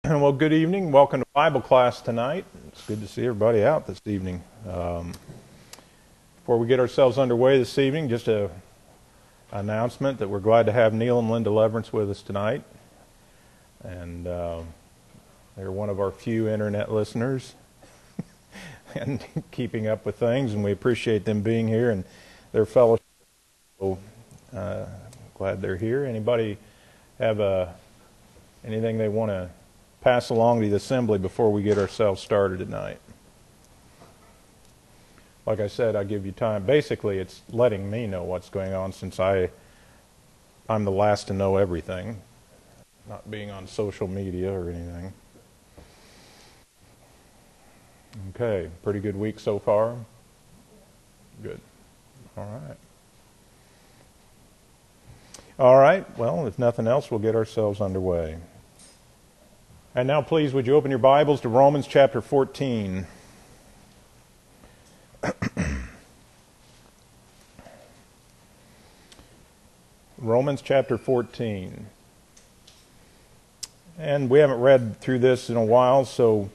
Well, good evening. Welcome to Bible class tonight. It's good to see everybody out this evening. Before we get ourselves underway this evening, just an announcement that we're glad to have Neil and Linda Leverance with us tonight. And they're one of our few internet listeners and keeping up with things, and we appreciate them being here and their fellowship. So, glad they're here. Anybody have anything they want to pass along to the assembly before we get ourselves started tonight? Like I said, I'll give you time. Basically, it's letting me know what's going on since I'm the last to know everything, not being on social media or anything. Okay, pretty good week so far? Good. All right, well, if nothing else, we'll get ourselves underway. And now, please, would you open your Bibles to Romans chapter 14. Romans chapter 14. And we haven't read through this in a while, so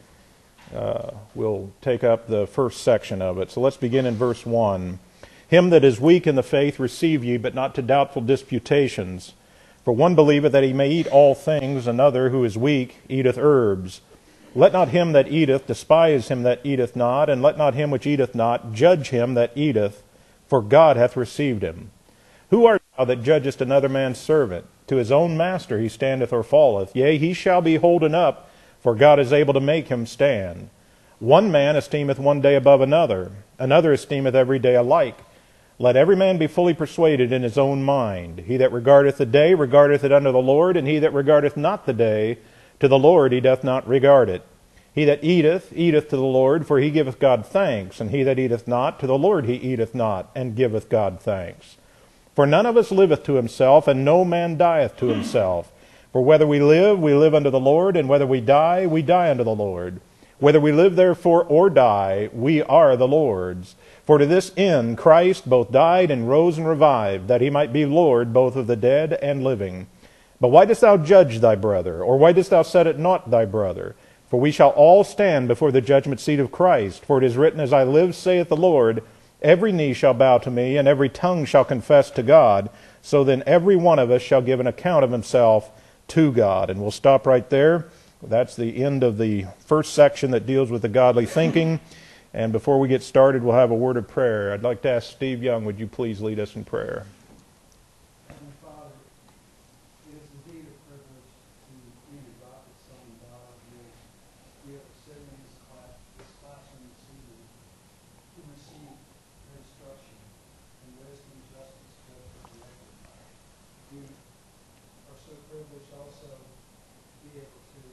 we'll take up the first section of it. So let's begin in verse 1. Him that is weak in the faith receive ye, but not to doubtful disputations. For one believeth that he may eat all things, another, who is weak, eateth herbs. Let not him that eateth despise him that eateth not, and let not him which eateth not judge him that eateth, for God hath received him. Who art thou that judgest another man's servant? To his own master he standeth or falleth. Yea, he shall be holden up, for God is able to make him stand. One man esteemeth one day above another, another esteemeth every day alike. Let every man be fully persuaded in his own mind. He that regardeth the day regardeth it unto the Lord, and he that regardeth not the day, to the Lord he doth not regard it. He that eateth, eateth to the Lord, for he giveth God thanks, and he that eateth not, to the Lord he eateth not, and giveth God thanks. For none of us liveth to himself, and no man dieth to himself. For whether we live unto the Lord, and whether we die unto the Lord. Whether we live therefore or die, we are the Lord's. For to this end Christ both died and rose and revived, that he might be Lord both of the dead and living. But why dost thou judge thy brother? Or why dost thou set at naught thy brother? For we shall all stand before the judgment seat of Christ. For it is written, As I live, saith the Lord, every knee shall bow to me, and every tongue shall confess to God. So then every one of us shall give an account of himself to God. And we'll stop right there. That's the end of the first section that deals with the godly thinking. And before we get started, we'll have a word of prayer. I'd like to ask Steve Young, would you please lead us in prayer? Heavenly Father, it is indeed a privilege to be an adopted son of God. We have sitting in this classroom this evening to receive your instruction in wisdom, justice, judgment, and equity. We are so privileged also to be able to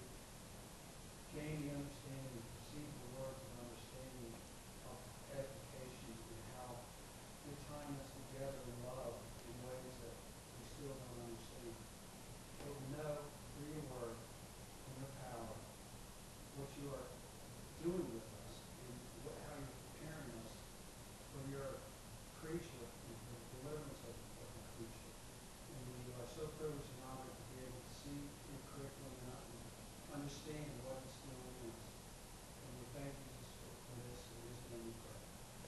gain the understanding, receive the words of understanding of edification, and how you tying us together in love in ways that we still don't understand. But we know through your word and your power what you are doing with us and how you're preparing us for your creature and for the deliverance of the creature. And we are so privileged and honored to be able to see your curriculum and understand what it's doing in us. And we thank you for this, and in his name we pray.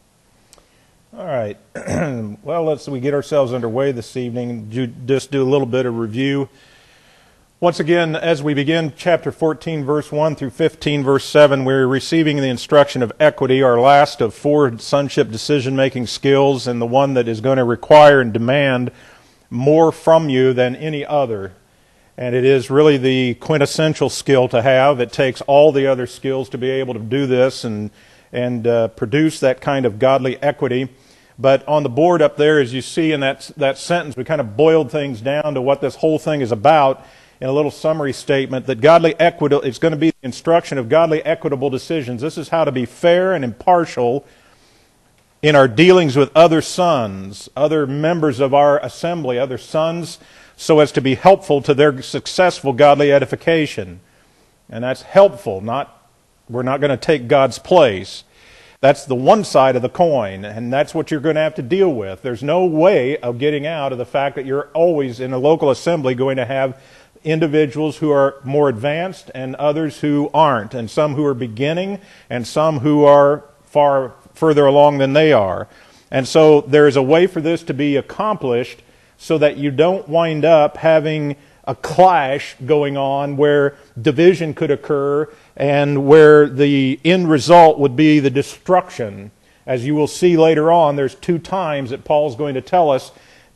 All right. Well, we get ourselves underway this evening. Just do a little bit of review. Once again, as we begin chapter 14, verse 1 through 15, verse 7, we're receiving the instruction of equity, our last of 4 sonship decision-making skills, and the one that is going to require and demand more from you than any other. And it is really the quintessential skill to have. It takes all the other skills to be able to do this and produce that kind of godly equity. But on the board up there, as you see in that sentence, we kind of boiled things down to what this whole thing is about in a little summary statement, that godly equity, it's going to be the instruction of godly equitable decisions. This is how to be fair and impartial in our dealings with other sons, other members of our assembly, other sons, so as to be helpful to their successful godly edification. And that's helpful, we're not going to take God's place. That's the one side of the coin, and that's what you're going to have to deal with. There's no way of getting out of the fact that you're always in a local assembly going to have individuals who are more advanced and others who aren't, and some who are beginning and some who are far further along than they are. And so there is a way for this to be accomplished so that you don't wind up having a clash going on where division could occur and where the end result would be the destruction. As you will see later on, there's 2 times that Paul's going to tell us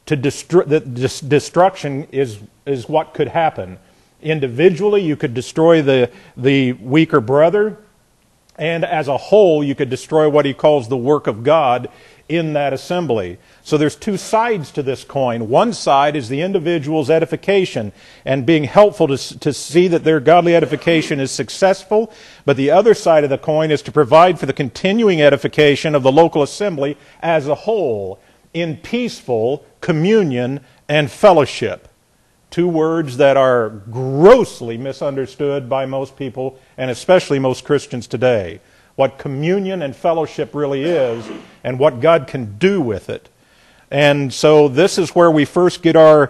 that destruction is what could happen. Individually, you could destroy the weaker brother, and as a whole, you could destroy what he calls the work of God in that assembly. So there's 2 sides to this coin. One side is the individual's edification and being helpful to see that their godly edification is successful. But the other side of the coin is to provide for the continuing edification of the local assembly as a whole in peaceful communion and fellowship. 2 words that are grossly misunderstood by most people, and especially most Christians today. What communion and fellowship really is, and what God can do with it. And so this is where we first get our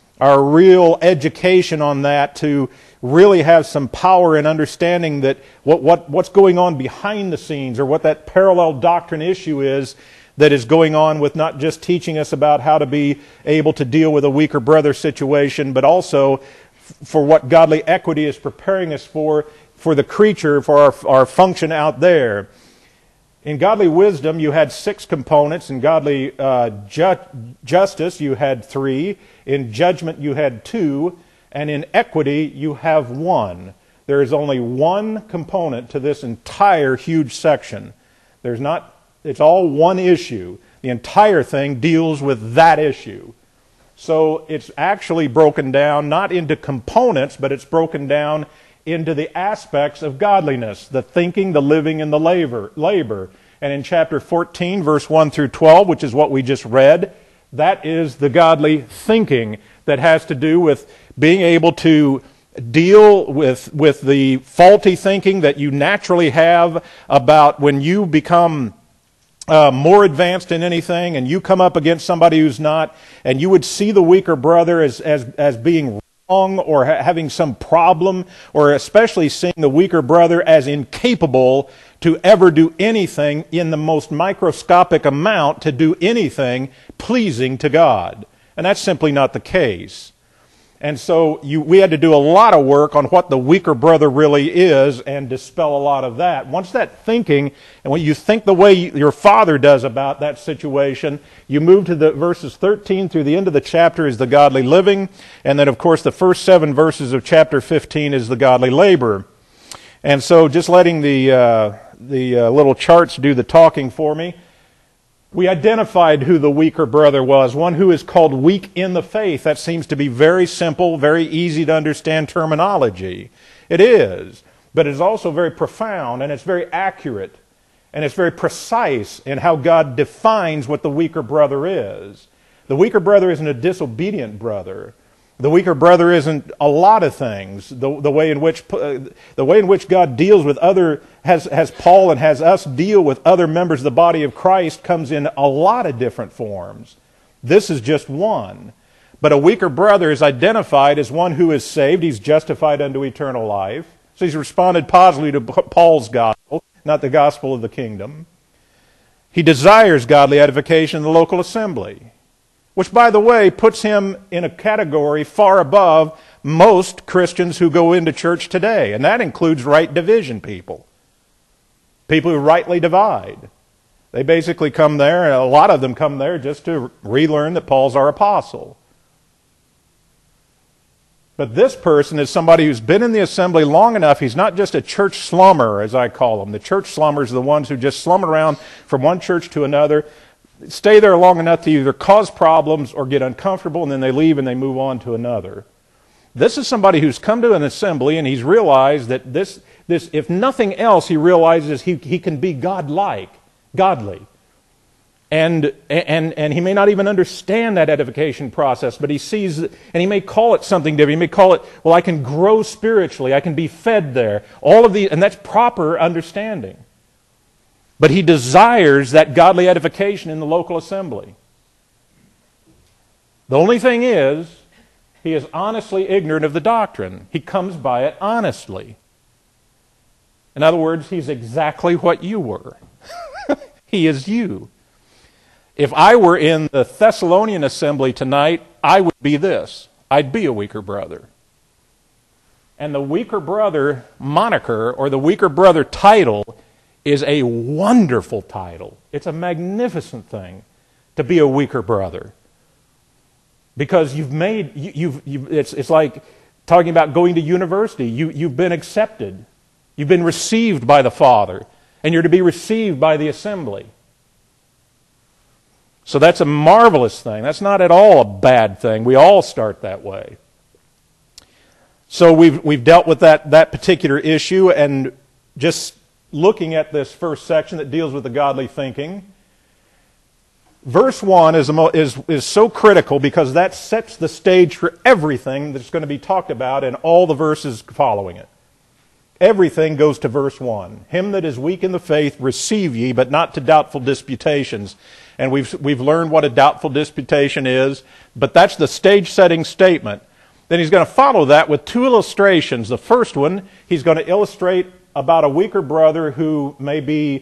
real education on that, to really have some power in understanding that what's going on behind the scenes, or what that parallel doctrine issue is that is going on with not just teaching us about how to be able to deal with a weaker brother situation, but also for what godly equity is preparing us for the creature, for our function out there. In godly wisdom, you had 6 components. In godly justice, you had 3. In judgment, you had 2. And in equity, you have 1. There is only 1 component to this entire huge section. It's all one issue. The entire thing deals with that issue. So it's actually broken down not into components, but it's broken down into the aspects of godliness, the thinking, the living, and the labor. And in chapter 14, verse 1 through 12, which is what we just read, that is the godly thinking that has to do with being able to deal with the faulty thinking that you naturally have about when you become more advanced in anything and you come up against somebody who's not, and you would see the weaker brother as being wrong or having some problem, or especially seeing the weaker brother as incapable to ever do anything in the most microscopic amount to do anything pleasing to God. And that's simply not the case. And so we had to do a lot of work on what the weaker brother really is and dispel a lot of that. Once that thinking, and when you think the way your father does about that situation, you move to the verses 13 through the end of the chapter is the godly living. And then, of course, the first 7 verses of chapter 15 is the godly labor. And so just letting the little charts do the talking for me. We identified who the weaker brother was, one who is called weak in the faith. That seems to be very simple, very easy to understand terminology. It is, but it's also very profound, and it's very accurate, and it's very precise in how God defines what the weaker brother is. The weaker brother isn't a disobedient brother. The weaker brother isn't a lot of things. The way in which God deals with has Paul and has us deal with other members of the body of Christ comes in a lot of different forms. This is just one. But a weaker brother is identified as one who is saved. He's justified unto eternal life. So he's responded positively to Paul's gospel, not the gospel of the kingdom. He desires godly edification in the local assembly, which, by the way, puts him in a category far above most Christians who go into church today. And that includes right division people. People who rightly divide. They basically come there, and a lot of them come there just to relearn that Paul's our apostle. But this person is somebody who's been in the assembly long enough. He's not just a church slummer, as I call them. The church slummers are the ones who just slum around from one church to another, stay there long enough to either cause problems or get uncomfortable, and then they leave and they move on to another. This is somebody who's come to an assembly and he's realized that this if nothing else, he realizes he can be godly. And he may not even understand that edification process, but he sees, and he may call it something different. He may call it, well, I can grow spiritually, I can be fed there. All of these, and that's proper understanding. But he desires that godly edification in the local assembly. The only thing is, He is honestly ignorant of the doctrine. He comes by it honestly. In other words, he's exactly what you were. He is you. If I were in the Thessalonian assembly tonight, I would be this. I'd be a weaker brother. And the weaker brother moniker, or the weaker brother title, is a wonderful title. It's a magnificent thing to be a weaker brother. Because it's like talking about going to university. You've been accepted. You've been received by the Father. And you're to be received by the assembly. So that's a marvelous thing. That's not at all a bad thing. We all start that way. So we've dealt with that particular issue, and just looking at this first section that deals with the godly thinking, verse 1 is so critical because that sets the stage for everything that's going to be talked about in all the verses following it. Everything goes to verse 1. Him that is weak in the faith receive ye, but not to doubtful disputations. And we've learned what a doubtful disputation is, but that's the stage-setting statement. Then he's going to follow that with two illustrations. The first one, he's going to illustrate about a weaker brother who may be,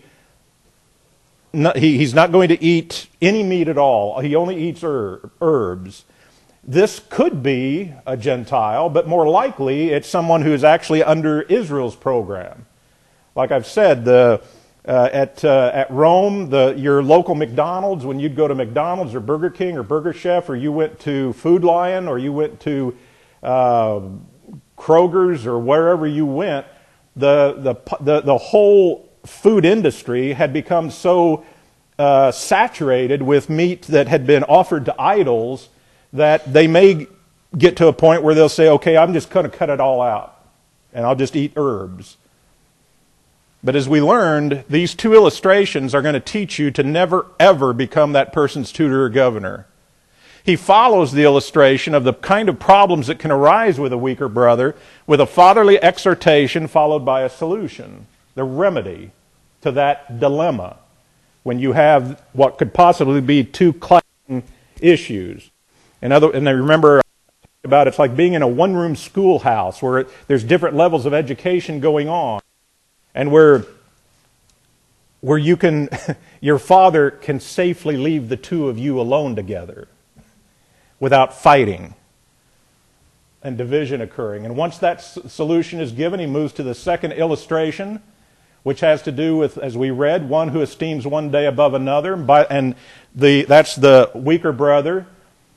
he's not going to eat any meat at all. He only eats herbs. This could be a Gentile, but more likely it's someone who is actually under Israel's program. Like I've said, at Rome, your local McDonald's, when you'd go to McDonald's or Burger King or Burger Chef, or you went to Food Lion, or you went to Kroger's, or wherever you went, the whole food industry had become so saturated with meat that had been offered to idols that they may get to a point where they'll say, okay, I'm just going to cut it all out, and I'll just eat herbs. But as we learned, these two illustrations are going to teach you to never, ever become that person's tutor or governor. He follows the illustration of the kind of problems that can arise with a weaker brother with a fatherly exhortation followed by a solution, the remedy to that dilemma when you have what could possibly be two clashing issues. And I remember about it's like being in a one-room schoolhouse where there's different levels of education going on, and where you can, your father can safely leave the two of you alone together without fighting and division occurring. And once that solution is given, he moves to the second illustration, which has to do with, as we read, one who esteems one day above another, and that's the weaker brother.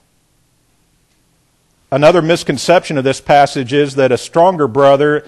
Another misconception of this passage is that a stronger brother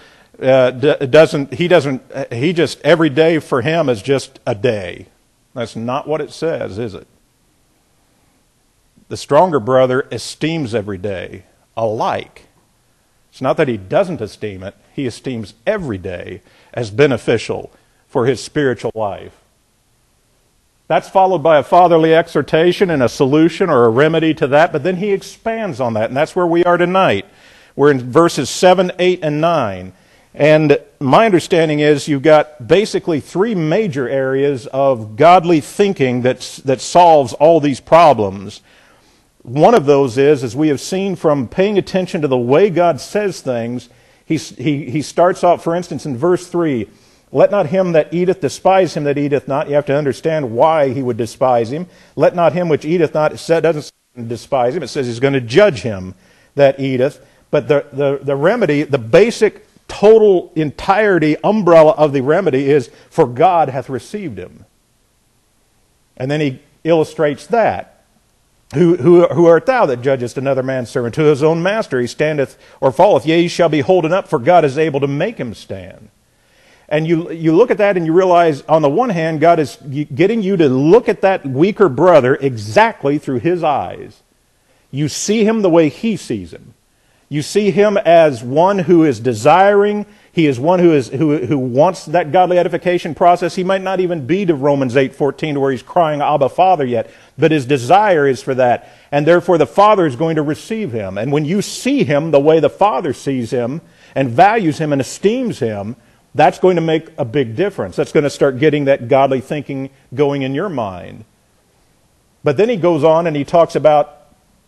he just every day for him is just a day. That's not what it says, is it? The stronger brother esteems every day alike. It's not that he doesn't esteem it, he esteems every day as beneficial for his spiritual life. That's followed by a fatherly exhortation and a solution or a remedy to that, but then he expands on that, and that's where we are tonight. We're in verses 7, 8, and 9. And my understanding is you've got basically three major areas of godly thinking that solves all these problems. One of those is, as we have seen from paying attention to the way God says things, he starts off, for instance, in verse 3, let not him that eateth despise him that eateth not. You have to understand why he would despise him. Let not him which eateth not, it doesn't despise him. It says he's going to judge him that eateth. But the remedy, the basic, total, entirety, umbrella of the remedy is, for God hath received him. And then he illustrates that. Who art thou that judgest another man's servant? To his own master he standeth or falleth. Yea, he shall be holden up, for God is able to make him stand. And you look at that and you realize, on the one hand, God is getting you to look at that weaker brother exactly through his eyes. You see him the way he sees him. You see him as one who is desiring. He is one who wants that godly edification process. He might not even be to Romans 8:14 where he's crying, Abba, Father yet, but his desire is for that. And therefore the Father is going to receive him. And when you see him the way the Father sees him and values him and esteems him, that's going to make a big difference. That's going to start getting that godly thinking going in your mind. But then he goes on and he talks about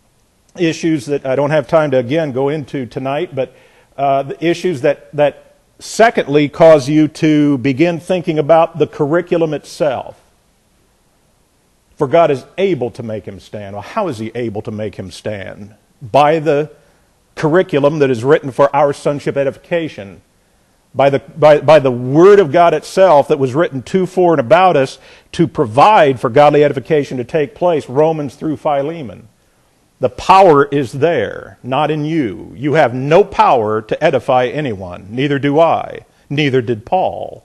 issues that I don't have time to, again, go into tonight, but the issues that secondly cause you to begin thinking about the curriculum itself. For God is able to make him stand. Well, how is he able to make him stand? By the curriculum that is written for our sonship edification. By the Word of God itself that was written to, for, and about us to provide for godly edification to take place, Romans through Philemon. The power is there, not in you. You have no power to edify anyone. Neither do I. Neither did Paul.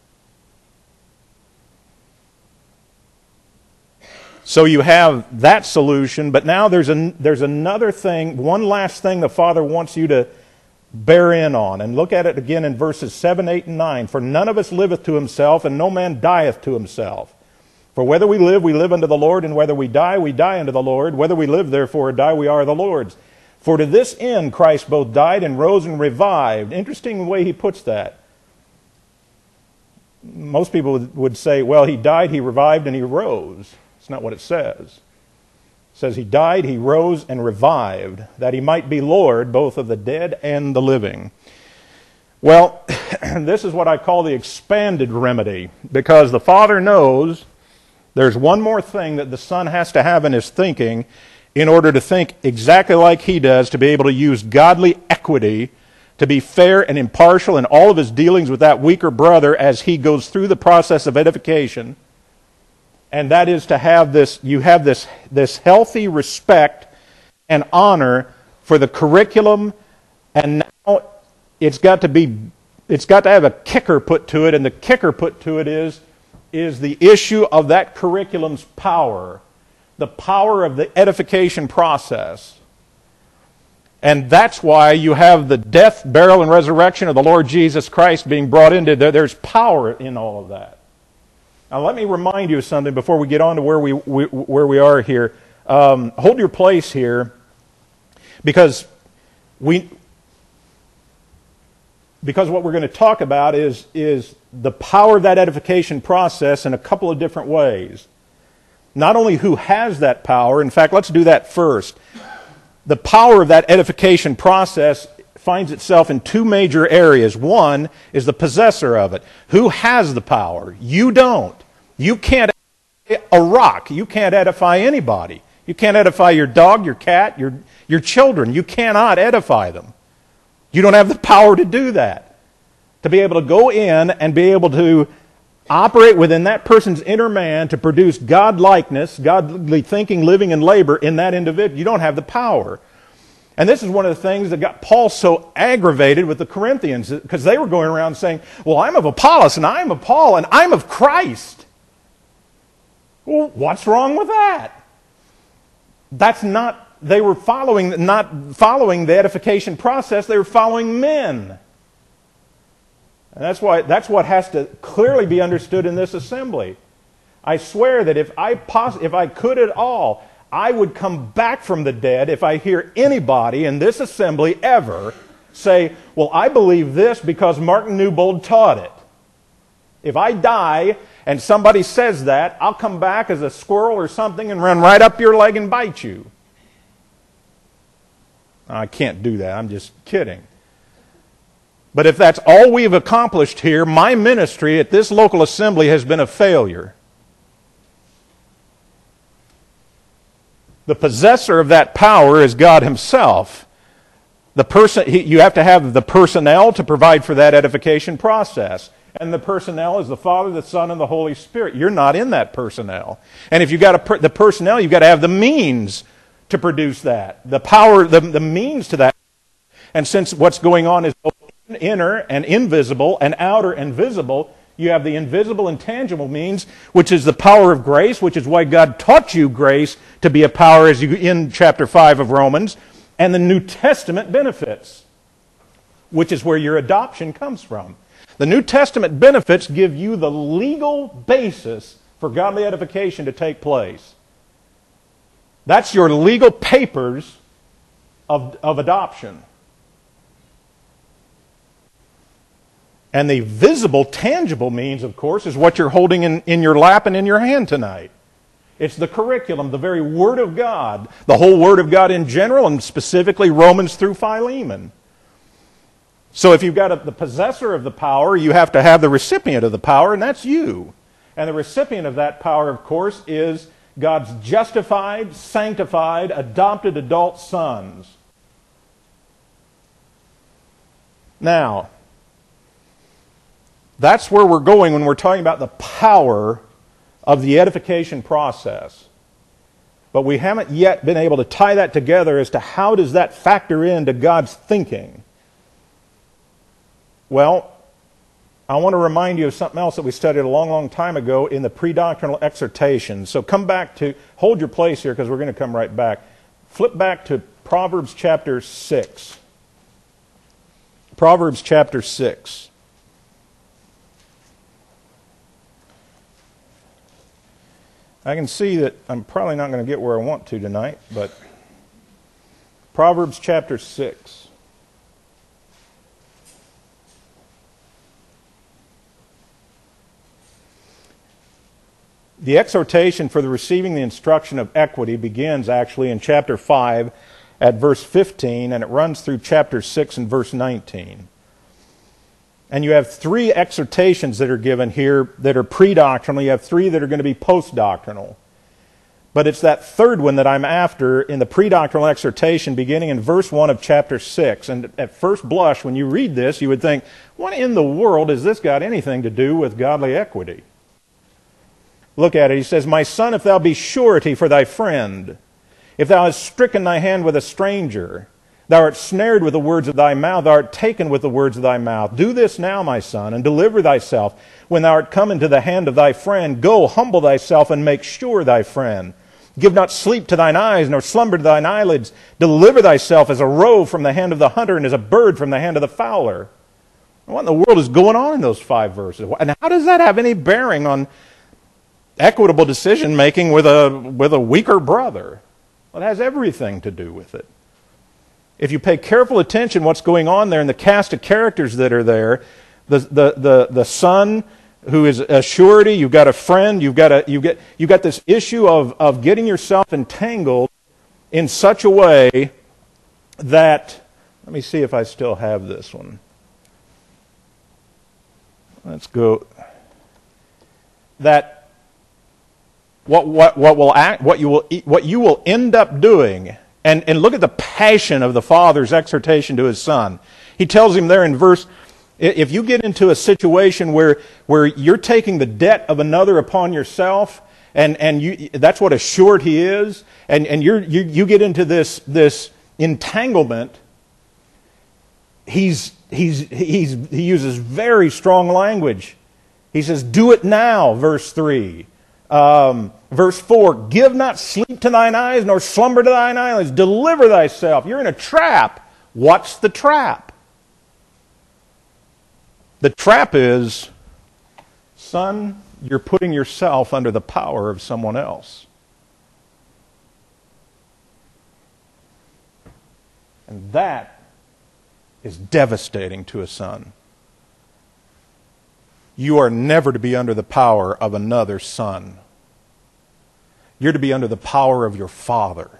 So you have that solution, but now there's another thing, one last thing the Father wants you to bear in on. And look at it again in verses 7, 8, and 9. For none of us liveth to himself, and no man dieth to himself. For whether we live unto the Lord, and whether we die unto the Lord. Whether we live, therefore, or die, we are the Lord's. For to this end Christ both died and rose and revived. Interesting way he puts that. Most people would say, well, he died, he revived, and he rose. It's not what it says. It says he died, he rose, and revived, that he might be Lord both of the dead and the living. Well, this is what I call the expanded remedy, because the Father knows there's one more thing that the Son has to have in his thinking in order to think exactly like he does, to be able to use godly equity, to be fair and impartial in all of his dealings with that weaker brother as he goes through the process of edification. And that is to have this healthy respect and honor for the curriculum, and now it's got to have a kicker put to it, and the kicker put to it is the issue of that curriculum's power, the power of the edification process. And that's why you have the death, burial, and resurrection of the Lord Jesus Christ being brought into there. There's power in all of that. Now let me remind you of something before we get on to where we are here. Hold your place here, because what we're going to talk about is the power of that edification process in a couple of different ways. Not only who has that power, in fact, let's do that first. The power of that edification process finds itself in two major areas. One is the possessor of it. Who has the power? You don't. You can't edify a rock. You can't edify anybody. You can't edify your dog, your cat, your children. You cannot edify them. You don't have the power to do that. To be able to go in and be able to operate within that person's inner man to produce God-likeness, godly thinking, living, and labor in that individual. You don't have the power. And this is one of the things that got Paul so aggravated with the Corinthians, because they were going around saying, well, I'm of Apollos, and I'm of Paul, and I'm of Christ. Well, what's wrong with that? That's not, they were not following the edification process, they were following men. And that's what has to clearly be understood in this assembly. I swear that if I could at all, I would come back from the dead if I hear anybody in this assembly ever say, well, I believe this because Martin Newbold taught it. If I die and somebody says that, I'll come back as a squirrel or something and run right up your leg and bite you. I can't do that. I'm just kidding. But if that's all we've accomplished here, my ministry at this local assembly has been a failure. The possessor of that power is God himself. You have to have the personnel to provide for that edification process. And the personnel is the Father, the Son, and the Holy Spirit. You're not in that personnel. And if you've got the personnel, you've got to have the means to produce that. The power, the means to that. And since what's going on is both inner and invisible and outer and visible, you have the invisible and tangible means, which is the power of grace, which is why God taught you grace to be a power as you in chapter 5 of Romans, and the New Testament benefits, which is where your adoption comes from. The New Testament benefits give you the legal basis for godly edification to take place. That's your legal papers of adoption. And the visible, tangible means, of course, is what you're holding in your lap and in your hand tonight. It's the curriculum, the very Word of God, the whole Word of God in general, and specifically Romans through Philemon. So if you've got the possessor of the power, you have to have the recipient of the power, and that's you. And the recipient of that power, of course, is God's justified, sanctified, adopted adult sons. Now, that's where we're going when we're talking about the power of the edification process. But we haven't yet been able to tie that together as to how does that factor into God's thinking. Well, I want to remind you of something else that we studied a long, long time ago in the pre-doctrinal exhortation. So hold your place here because we're going to come right back. Flip back to Proverbs chapter 6. Proverbs chapter 6. I can see that I'm probably not going to get where I want to tonight, but Proverbs chapter 6. The exhortation for the receiving the instruction of equity begins actually in chapter 5 at verse 15, and it runs through chapter 6 and verse 19. And you have 3 exhortations that are given here that are pre-doctrinal. You have 3 that are going to be post-doctrinal. But it's that third one that I'm after in the pre-doctrinal exhortation beginning in verse 1 of chapter 6. And at first blush, when you read this, you would think, what in the world has this got anything to do with godly equity? Look at it. He says, My son, if thou be surety for thy friend, if thou hast stricken thy hand with a stranger, thou art snared with the words of thy mouth, thou art taken with the words of thy mouth. Do this now, my son, and deliver thyself. When thou art come into the hand of thy friend, go, humble thyself, and make sure thy friend. Give not sleep to thine eyes, nor slumber to thine eyelids. Deliver thyself as a roe from the hand of the hunter, and as a bird from the hand of the fowler. What in the world is going on in those 5 verses? And how does that have any bearing on equitable decision making with a weaker brother? Well, it has everything to do with it. If you pay careful attention what's going on there in the cast of characters that are there, the son who is a surety, you've got a friend, you've got this issue of getting yourself entangled in such a way that, let me see if I still have this one. Let's go. That what you will end up doing, and look at the passion of the father's exhortation to his son. He tells him there in verse, if you get into a situation where you're taking the debt of another upon yourself, and that's what a surety is, and you get into this entanglement, he uses very strong language. He says, do it now, verse 3. Verse 4, give not sleep to thine eyes, nor slumber to thine eyelids. Deliver thyself. You're in a trap. What's the trap? The trap is, son, you're putting yourself under the power of someone else. And that is devastating to a son. You are never to be under the power of another son. You're to be under the power of your Father.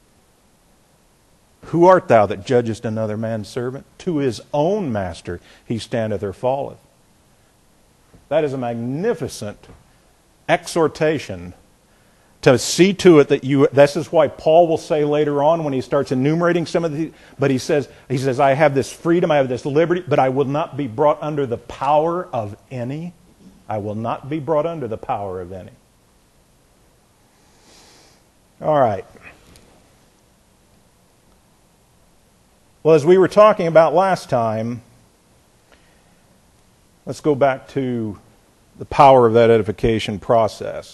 Who art thou that judgest another man's servant? To his own master he standeth or falleth. That is a magnificent exhortation to see to it that this is why Paul will say later on when he starts enumerating some of these, but he says, I have this freedom, I have this liberty, but I will not be brought under the power of any. I will not be brought under the power of any. All right. Well, as we were talking about last time, let's go back to the power of that edification process.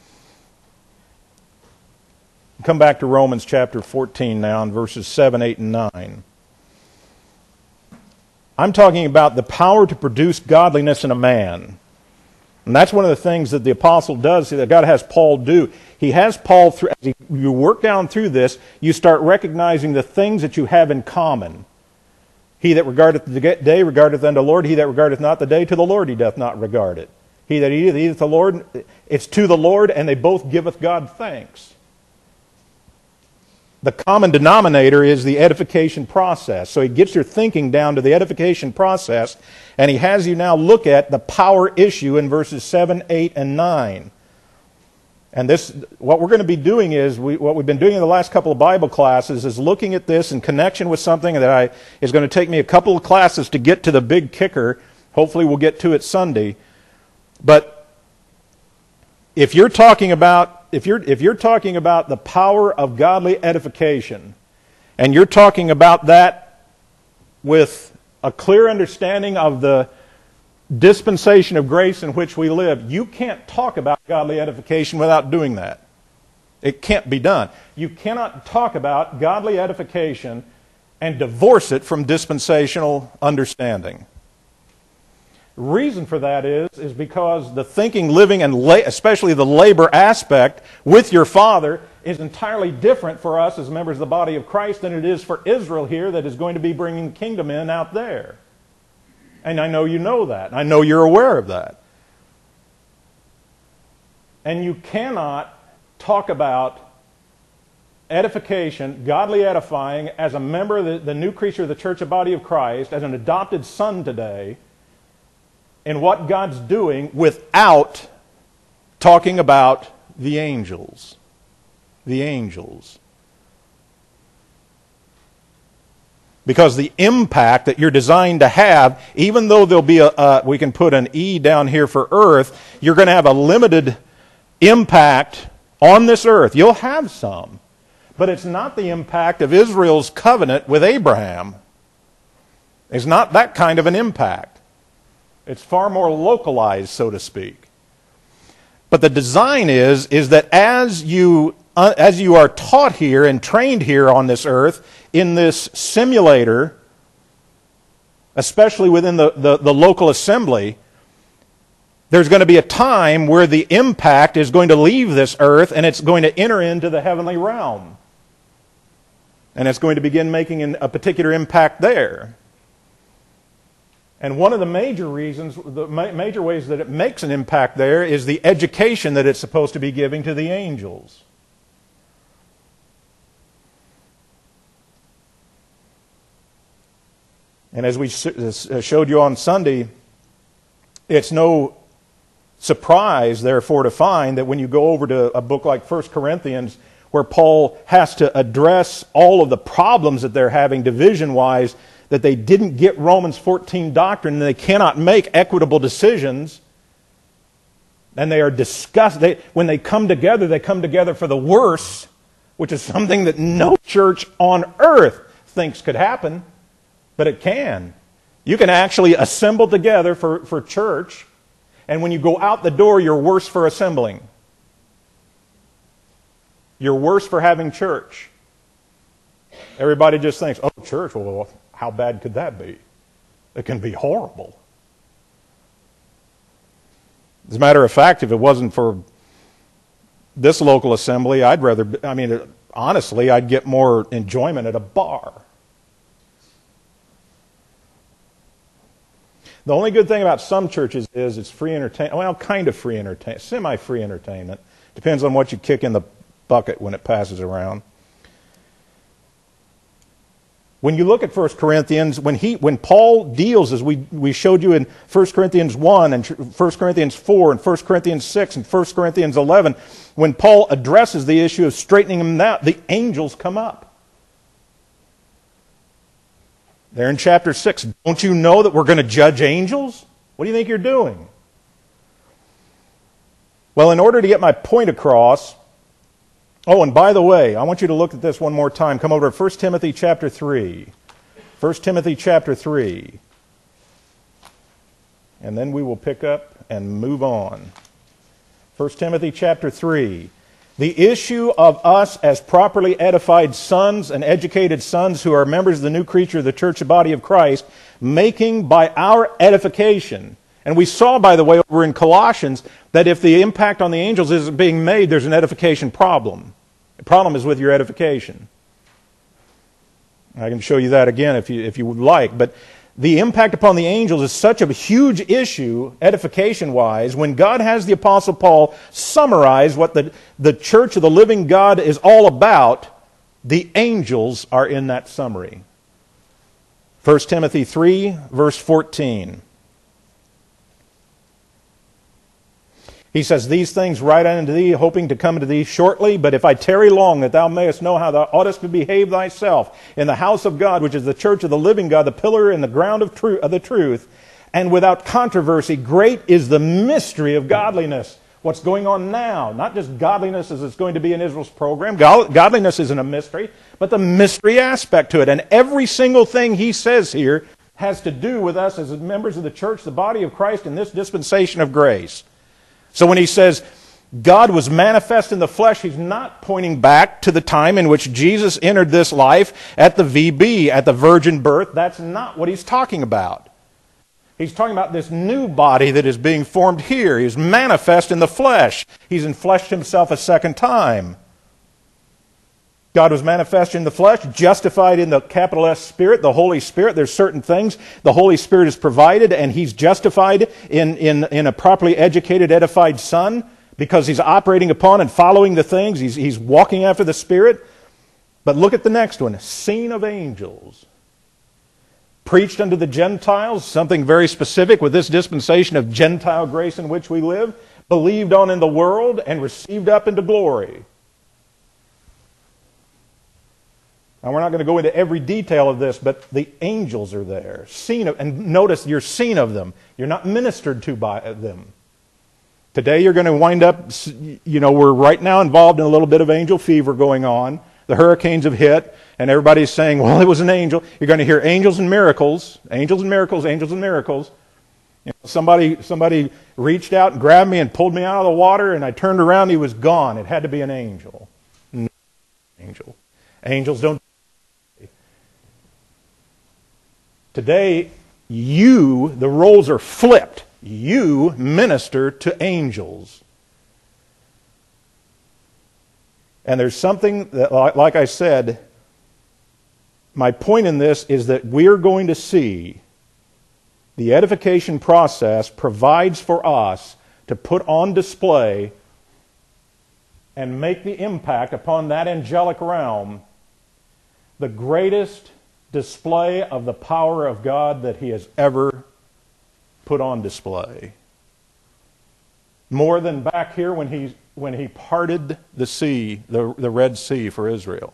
Come back to Romans chapter 14 now in verses 7, 8, and 9. I'm talking about the power to produce godliness in a man. And that's one of the things that the apostle does, that God has Paul do. He has Paul, as you work down through this, you start recognizing the things that you have in common. He that regardeth the day regardeth unto the Lord. He that regardeth not the day to the Lord he doth not regard it. He that eateth, eateth the Lord. It's to the Lord, and they both giveth God thanks. The common denominator is the edification process. So he gets your thinking down to the edification process, and he has you now look at the power issue in verses 7, 8, and 9. And this, what we're going to be doing is, what we've been doing in the last couple of Bible classes is looking at this in connection with something that is going to take me a couple of classes to get to the big kicker. Hopefully we'll get to it Sunday. But if you're talking about the power of godly edification, and you're talking about that with a clear understanding of the dispensation of grace in which we live, you can't talk about godly edification without doing that. It can't be done. You cannot talk about godly edification and divorce it from dispensational understanding. Reason for that is because the thinking, living, and especially the labor aspect with your Father is entirely different for us as members of the body of Christ than it is for Israel here that is going to be bringing the kingdom in out there. And I know you know that. I know you're aware of that. And you cannot talk about edification, godly edifying, as a member of the new creature of the church of body of Christ, as an adopted son today, in what God's doing without talking about the angels. The angels. Because the impact that you're designed to have, even though there'll be we can put an E down here for earth, you're going to have a limited impact on this earth. You'll have some. But it's not the impact of Israel's covenant with Abraham. It's not that kind of an impact. It's far more localized, so to speak. But the design is that as you are taught here and trained here on this earth, in this simulator, especially within the local assembly, there's going to be a time where the impact is going to leave this earth and it's going to enter into the heavenly realm. And it's going to begin making a particular impact there. And one of the major reasons, the major ways that it makes an impact there is the education that it's supposed to be giving to the angels. And as we showed you on Sunday, it's no surprise, therefore, to find that when you go over to a book like 1 Corinthians, where Paul has to address all of the problems that they're having division-wise, that they didn't get Romans 14 doctrine, and they cannot make equitable decisions, and they are discussed. When they come together for the worse, which is something that no church on earth thinks could happen. But it can. You can actually assemble together for church, and when you go out the door, you're worse for assembling. You're worse for having church. Everybody just thinks, oh, church, well, how bad could that be? It can be horrible. As a matter of fact, if it wasn't for this local assembly, honestly, I'd get more enjoyment at a bar. The only good thing about some churches is it's free entertainment. Well, kind of free entertainment, semi-free entertainment. Depends on what you kick in the bucket when it passes around. When you look at 1 Corinthians, when Paul deals, as we showed you in 1 Corinthians 1 and 1 Corinthians 4 and 1 Corinthians 6 and 1 Corinthians 11, when Paul addresses the issue of straightening them out, the angels come up. There in chapter 6, don't you know that we're going to judge angels? What do you think you're doing? Well, in order to get my point across, oh, and by the way, I want you to look at this one more time. Come over to 1 Timothy chapter 3. 1 Timothy chapter 3. And then we will pick up and move on. 1 Timothy chapter 3. The issue of us as properly edified sons and educated sons who are members of the new creature of the church and body of Christ, making by our edification. And we saw, by the way, over in Colossians, that if the impact on the angels isn't being made, there's an edification problem. The problem is with your edification. I can show you that again if you would like. But the impact upon the angels is such a huge issue, edification-wise, when God has the Apostle Paul summarize what the church of the living God is all about, the angels are in that summary. 1 Timothy 3, verse 14. He says, "These things write unto thee, hoping to come to thee shortly. But if I tarry long, that thou mayest know how thou oughtest to behave thyself in the house of God, which is the church of the living God, the pillar and the ground of the truth, and without controversy, great is the mystery of godliness." What's going on now? Not just godliness as it's going to be in Israel's program. Godliness isn't a mystery, but the mystery aspect to it. And every single thing he says here has to do with us as members of the church, the body of Christ, in this dispensation of grace. So when he says God was manifest in the flesh, he's not pointing back to the time in which Jesus entered this life at the VB, at the virgin birth. That's not what he's talking about. He's talking about this new body that is being formed here. He's manifest in the flesh. He's enfleshed himself a second time. God was manifest in the flesh, justified in the capital S Spirit, the Holy Spirit. There's certain things the Holy Spirit is provided, and he's justified in a properly educated, edified Son because he's operating upon and following the things. He's walking after the Spirit. But look at the next one. Seen of angels. Preached unto the Gentiles, something very specific with this dispensation of Gentile grace in which we live. Believed on in the world and received up into glory. Now, we're not going to go into every detail of this, but the angels are there. Seen of, and notice you're seen of them. You're not ministered to by them. Today you're going to wind up, we're right now involved in a little bit of angel fever going on. The hurricanes have hit, and everybody's saying, well, it was an angel. You're going to hear angels and miracles, angels and miracles, angels and miracles. Somebody reached out and grabbed me and pulled me out of the water, and I turned around and he was gone. It had to be an angel. No angel. Angels don't. Today, the roles are flipped. You minister to angels. And there's something that, like I said, my point in this is that we're going to see the edification process provides for us to put on display and make the impact upon that angelic realm the greatest display of the power of God that he has ever put on display. More than back here when he parted the sea, the Red Sea for Israel.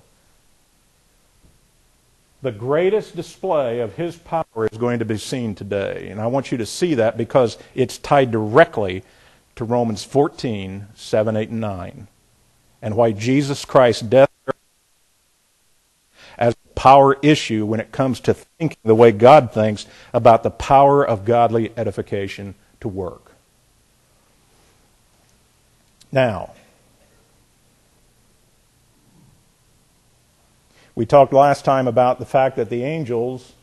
The greatest display of his power is going to be seen today. And I want you to see that because it's tied directly to Romans 14, 7, 8, and 9. And why Jesus Christ's death as a power issue when it comes to thinking the way God thinks about the power of godly edification to work. Now, we talked last time about the fact that the angels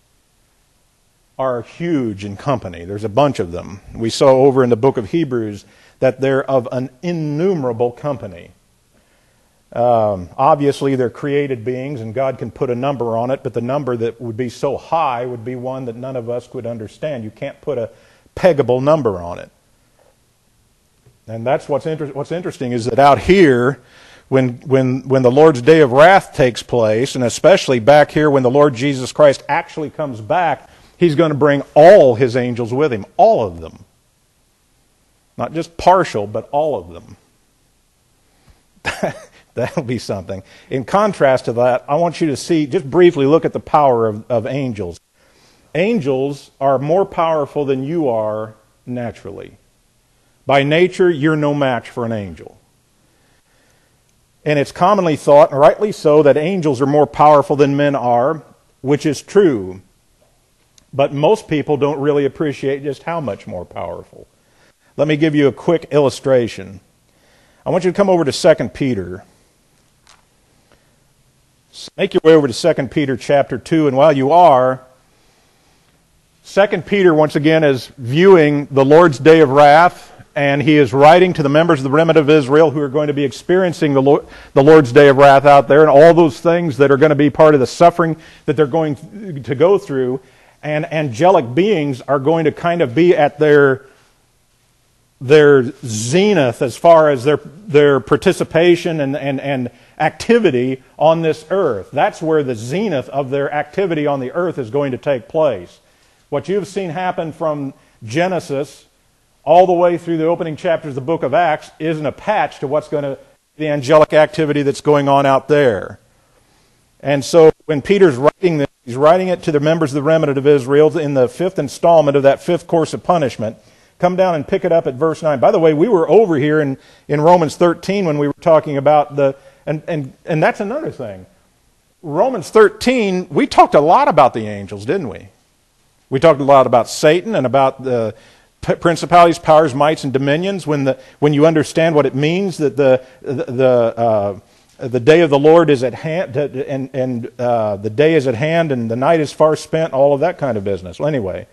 are huge in company. There's a bunch of them. We saw over in the book of Hebrews that they're of an innumerable company. Obviously, they're created beings, and God can put a number on it, but the number that would be so high would be one that none of us could understand. You can't put a peggable number on it. And that's what's interesting is that out here, when the Lord's day of wrath takes place, and especially back here when the Lord Jesus Christ actually comes back, he's going to bring all his angels with him, all of them. Not just partial, but all of them. That'll be something. In contrast to that, I want you to see, just briefly look at the power of angels. Angels are more powerful than you are naturally. By nature, you're no match for an angel. And it's commonly thought, and rightly so, that angels are more powerful than men are, which is true. But most people don't really appreciate just how much more powerful. Let me give you a quick illustration. I want you to come over to 2 Peter. Make your way over to 2 Peter chapter 2, and while you are, 2 Peter once again is viewing the Lord's day of wrath, and he is writing to the members of the remnant of Israel who are going to be experiencing the Lord's day of wrath out there and all those things that are going to be part of the suffering that they're going to go through. and angelic beings are going to kind of be at their zenith as far as their participation and activity on this earth. That's where the zenith of their activity on the earth is going to take place. What you've seen happen from Genesis all the way through the opening chapters of the book of Acts isn't a patch to what's going to be the angelic activity that's going on out there. And so when Peter's writing this, he's writing it to the members of the remnant of Israel in the fifth installment of that fifth course of punishment. Come down and pick it up at verse 9. By the way, we were over here in Romans 13 when we were talking about and that's another thing. Romans 13, we talked a lot about the angels, didn't we? We talked a lot about Satan and about the principalities, powers, mights, and dominions. When you understand what it means that the day of the Lord is at hand, and the day is at hand, and the night is far spent, all of that kind of business. Well, anyway,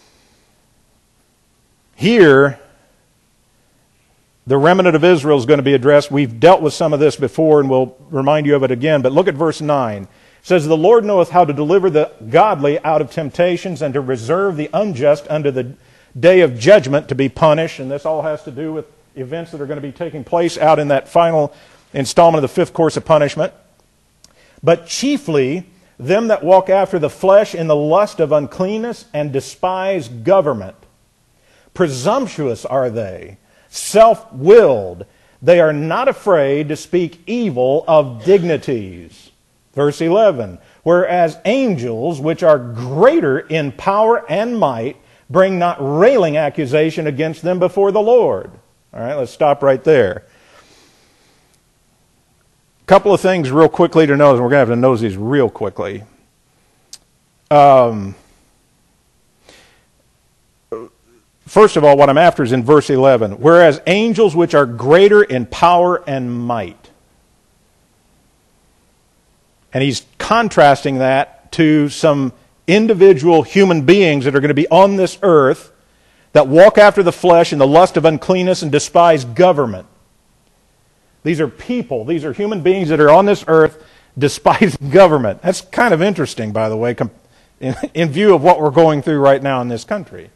here, the remnant of Israel is going to be addressed. We've dealt with some of this before, and we'll remind you of it again. But look at verse 9. It says, "The Lord knoweth how to deliver the godly out of temptations, and to reserve the unjust unto the day of judgment to be punished." And this all has to do with events that are going to be taking place out in that final installment of the fifth course of punishment. "But chiefly them that walk after the flesh in the lust of uncleanness, and despise government. Presumptuous are they, self-willed. They are not afraid to speak evil of dignities." Verse 11, "Whereas angels, which are greater in power and might, bring not railing accusation against them before the Lord." All right, let's stop right there. A couple of things real quickly to notice. We're going to have to notice these real quickly. First of all, what I'm after is in verse 11. "Whereas angels which are greater in power and might." And he's contrasting that to some individual human beings that are going to be on this earth that walk after the flesh in the lust of uncleanness and despise government. These are people. These are human beings that are on this earth despising government. That's kind of interesting, by the way, in view of what we're going through right now in this country.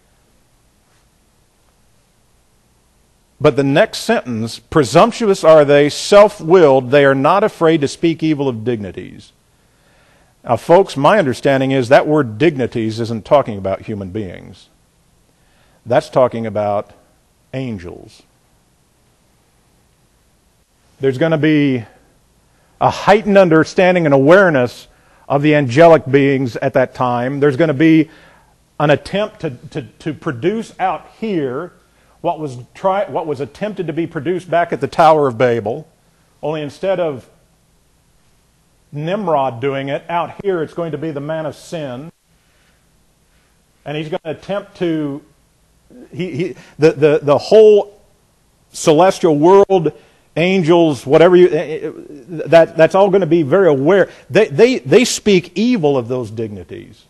But the next sentence, "Presumptuous are they, self-willed, they are not afraid to speak evil of dignities." Now, folks, my understanding is that word dignities isn't talking about human beings. That's talking about angels. There's going to be a heightened understanding and awareness of the angelic beings at that time. There's going to be an attempt to produce out here what was attempted to be produced back at the Tower of Babel, only instead of Nimrod doing it, out here it's going to be the man of sin. And he's going to attempt to... The whole celestial world, angels, whatever that's all going to be very aware. They speak evil of those dignities.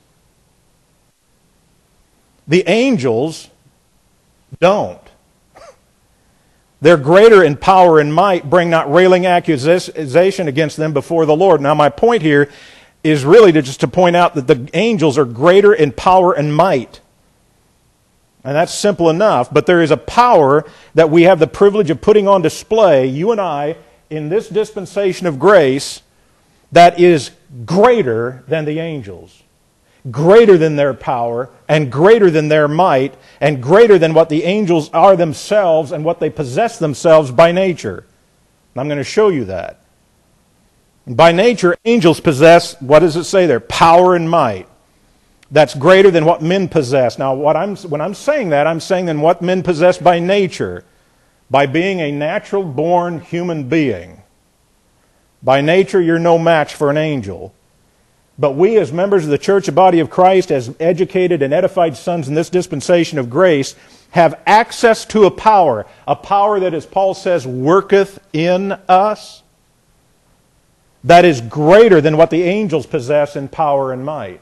The angels don't. They're greater in power and might, bring not railing accusation against them before the Lord. Now my point here is really just to point out that the angels are greater in power and might. And that's simple enough, but there is a power that we have the privilege of putting on display, you and I, in this dispensation of grace, that is greater than the angels. Greater than their power, and greater than their might, and greater than what the angels are themselves and what they possess themselves by nature. And I'm going to show you that. By nature, angels possess, what does it say there? Power and might. That's greater than what men possess. Now, when I'm saying that, I'm saying than what men possess by nature, by being a natural-born human being. By nature, you're no match for an angel. But we, as members of the church, the body of Christ, as educated and edified sons in this dispensation of grace, have access to a power that, as Paul says, worketh in us, that is greater than what the angels possess in power and might.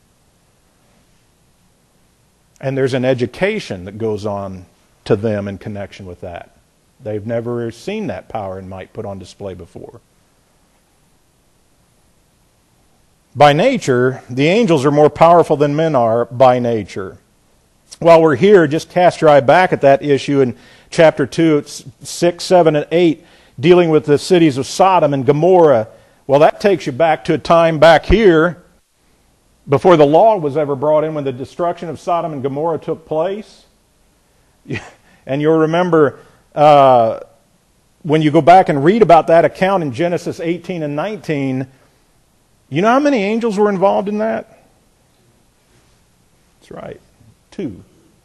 And there's an education that goes on to them in connection with that. They've never seen that power and might put on display before. By nature, the angels are more powerful than men are by nature. While we're here, just cast your eye back at that issue in chapter 2, 6, 7, and 8, dealing with the cities of Sodom and Gomorrah. Well, that takes you back to a time back here before the law was ever brought in, when the destruction of Sodom and Gomorrah took place. And you'll remember when you go back and read about that account in Genesis 18 and 19, you know how many angels were involved in that? That's right, 2.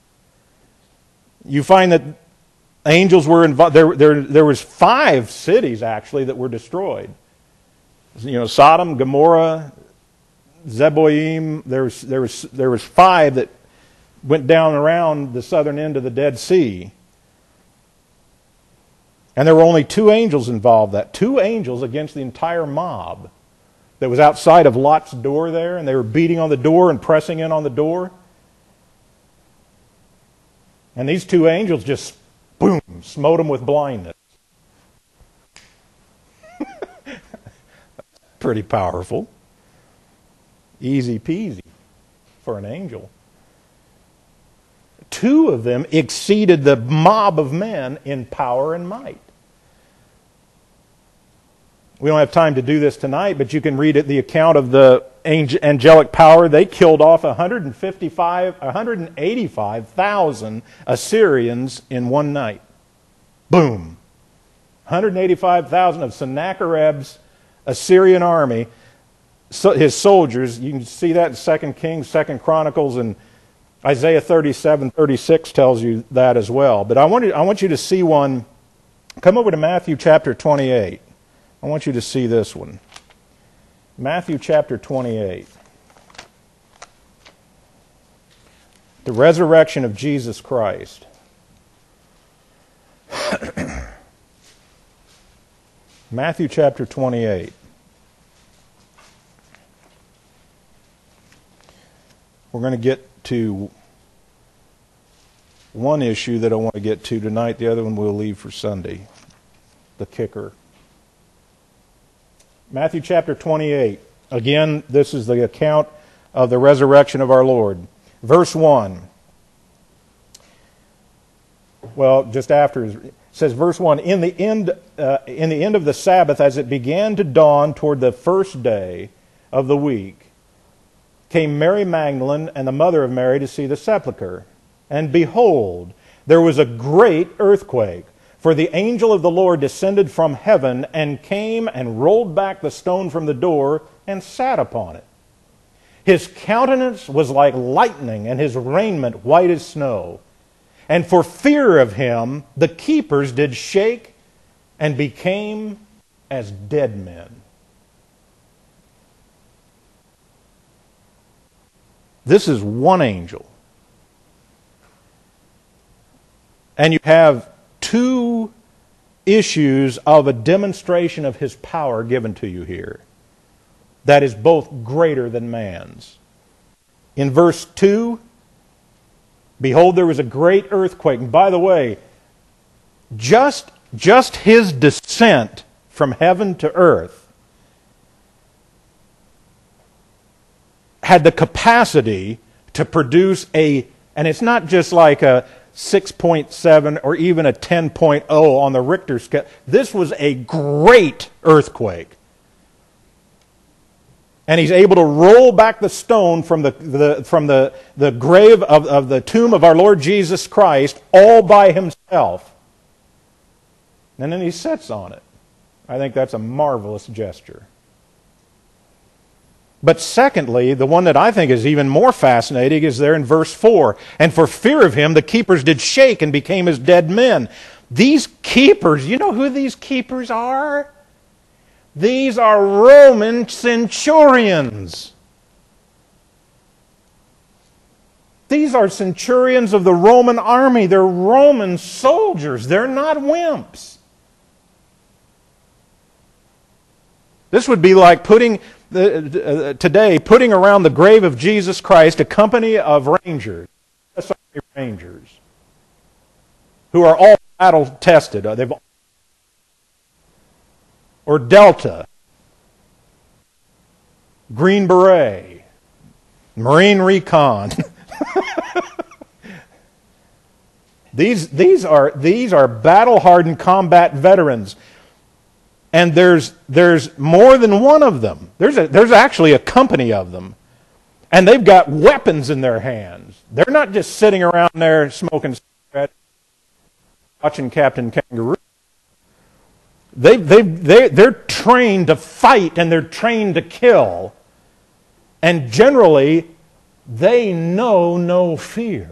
You find that angels were involved. There was 5 cities actually that were destroyed. Sodom, Gomorrah, Zeboim. There was 5 that went down around the southern end of the Dead Sea. And there were only 2 angels involved. That 2 angels against the entire mob that was outside of Lot's door there, and they were beating on the door and pressing in on the door. And these 2 angels just, boom, smote them with blindness. Pretty powerful. Easy peasy for an angel. 2 of them exceeded the mob of men in power and might. We don't have time to do this tonight, but you can read the account of the angelic power. They killed off 185,000 Assyrians in one night. Boom. 185,000 of Sennacherib's Assyrian army, his soldiers. You can see that in 2 Kings, 2 Chronicles, and Isaiah 37:36 tells you that as well. But I want you to see one. Come over to Matthew chapter 28. I want you to see this one. Matthew chapter 28. The resurrection of Jesus Christ. Matthew chapter 28. We're going to get to one issue that I want to get to tonight. The other one we'll leave for Sunday. The kicker. Matthew chapter 28. Again, this is the account of the resurrection of our Lord. Verse 1. Well, just after it says, verse 1, in the end of the Sabbath, as it began to dawn toward the first day of the week, came Mary Magdalene and the mother of Mary to see the sepulchre. And behold, there was a great earthquake, for the angel of the Lord descended from heaven and came and rolled back the stone from the door and sat upon it. His countenance was like lightning, and his raiment white as snow. And for fear of him, the keepers did shake and became as dead men. This is one angel. And you have 2 issues of a demonstration of his power given to you here. That is both greater than man's. In verse 2, behold, there was a great earthquake. And by the way, just his descent from heaven to earth had the capacity to produce and it's not just like a 6.7 or even a 10.0 on the Richter scale. This was a great earthquake. And he's able to roll back the stone from the grave of the tomb of our Lord Jesus Christ all by himself. And then he sits on it. I think that's a marvelous gesture. But secondly, the one that I think is even more fascinating is there in verse 4. And for fear of him, the keepers did shake and became as dead men. These keepers, you know who these keepers are? These are Roman centurions. These are centurions of the Roman army. They're Roman soldiers. They're not wimps. This would be like today putting around the grave of Jesus Christ a company of rangers, who are all battle tested. Or Delta. Green Beret, Marine Recon. These are battle-hardened combat veterans. And there's more than one of them. There's actually a company of them. And they've got weapons in their hands. They're not just sitting around there smoking cigarettes, watching Captain Kangaroo. They're trained to fight and they're trained to kill. And generally, they know no fear.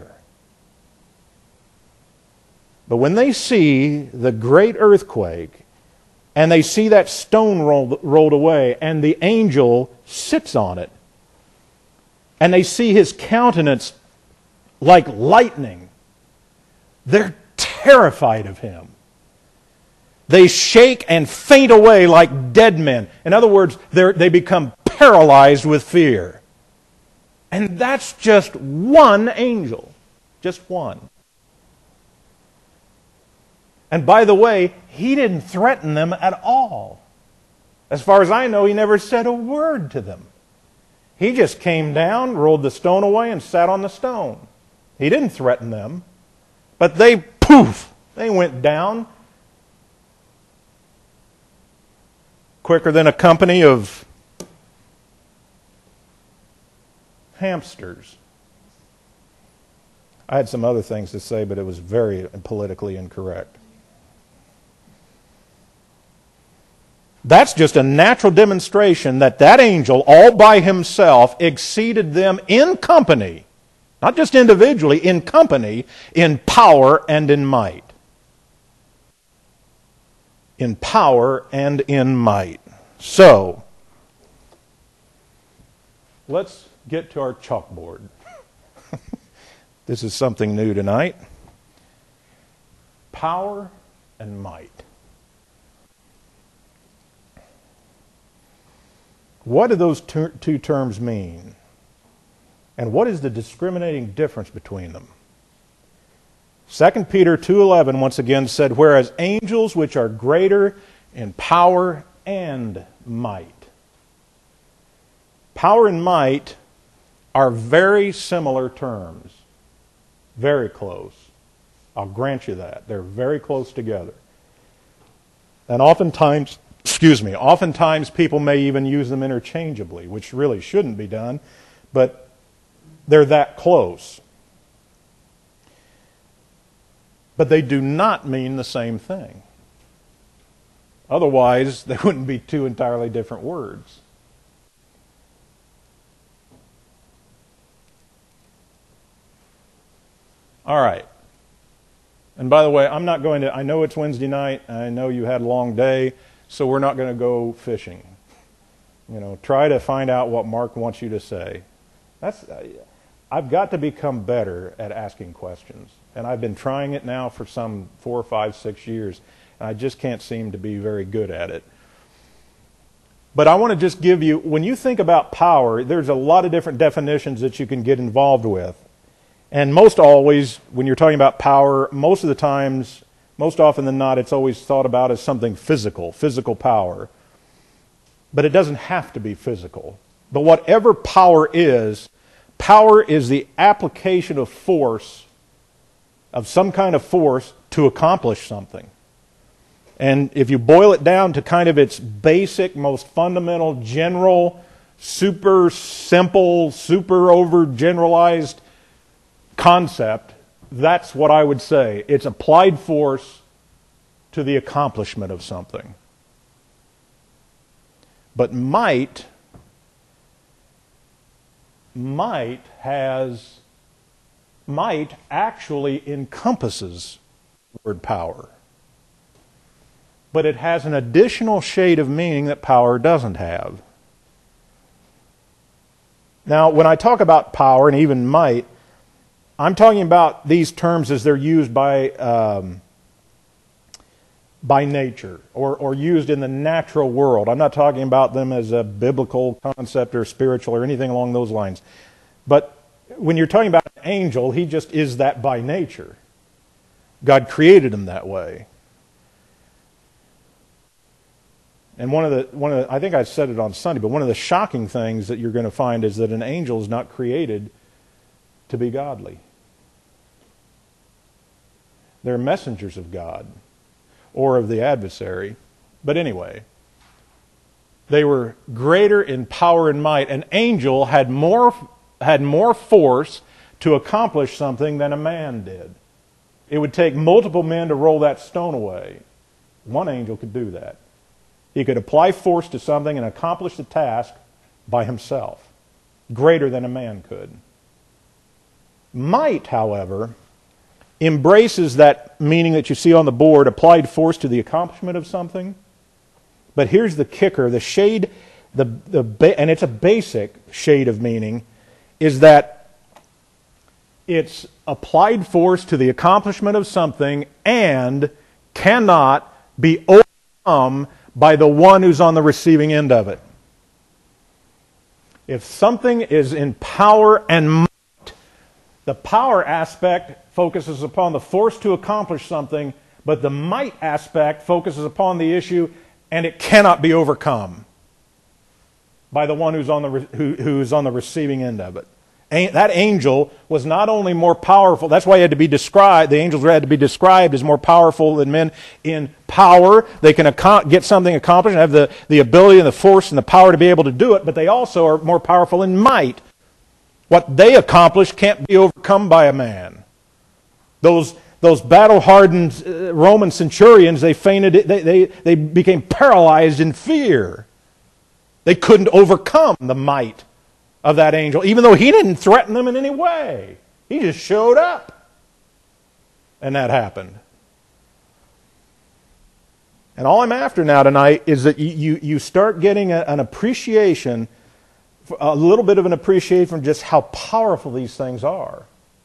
But when they see the great earthquake, and they see that stone rolled away, and the angel sits on it, and they see his countenance like lightning, they're terrified of him. They shake and faint away like dead men. In other words, they become paralyzed with fear. And that's just one angel. Just one. And by the way, he didn't threaten them at all. As far as I know, he never said a word to them. He just came down, rolled the stone away, and sat on the stone. He didn't threaten them. But they went down quicker than a company of hamsters. I had some other things to say, but it was very politically incorrect. That's just a natural demonstration that angel, all by himself, exceeded them in company, not just individually, in company, in power and in might. In power and in might. So, let's get to our chalkboard. This is something new tonight. Power and might. What do those two terms mean? And what is the discriminating difference between them? 2 Peter 2:11 once again said, whereas angels which are greater in power and might. Power and might are very similar terms. Very close. I'll grant you that. They're very close together. And oftentimes people may even use them interchangeably, which really shouldn't be done, but they're that close. But they do not mean the same thing. Otherwise, they wouldn't be two entirely different words. All right. And by the way, I know it's Wednesday night, I know you had a long day, so we're not going to go fishing. Try to find out what Mark wants you to say. I've got to become better at asking questions. And I've been trying it now for some 4, 5, 6 years, and I just can't seem to be very good at it. But I want to just give you, when you think about power, there's a lot of different definitions that you can get involved with. And most always, when you're talking about power, most often than not, it's always thought about as something physical power. But it doesn't have to be physical. But whatever power is the application of force, of some kind of force, to accomplish something. And if you boil it down to kind of its basic, most fundamental, general, super simple, super overgeneralized concept, that's what I would say. It's applied force to the accomplishment of something. But might actually encompasses the word power. But it has an additional shade of meaning that power doesn't have. Now, when I talk about power and even might, I'm talking about these terms as they're used by nature or used in the natural world. I'm not talking about them as a biblical concept or spiritual or anything along those lines. But when you're talking about an angel, he just is that by nature. God created him that way. And I think I said it on Sunday, but one of the shocking things that you're going to find is that an angel is not created to be godly. They're messengers of God or of the adversary. But anyway, they were greater in power and might. An angel had more force to accomplish something than a man did. It would take multiple men to roll that stone away. One angel could do that. He could apply force to something and accomplish the task by himself, greater than a man could. Might, however, embraces that meaning that you see on the board, applied force to the accomplishment of something. But here's the kicker, the shade, and it's a basic shade of meaning, is that it's applied force to the accomplishment of something and cannot be overcome by the one who's on the receiving end of it. If something is in power and might, the power aspect focuses upon the force to accomplish something, but the might aspect focuses upon the issue, and it cannot be overcome by the one who's on the receiving end of it. That angel was not only more powerful, that's why he had to be described, the angels had to be described as more powerful than men in power. They can get something accomplished and have the ability and the force and the power to be able to do it, but they also are more powerful in might. What they accomplish can't be overcome by a man. Those battle-hardened Roman centurions, they fainted, they became paralyzed in fear. They couldn't overcome the might of that angel, even though he didn't threaten them in any way. He just showed up. And that happened. And all I'm after now tonight is that you start getting an appreciation, a little bit of an appreciation from just how powerful these things are.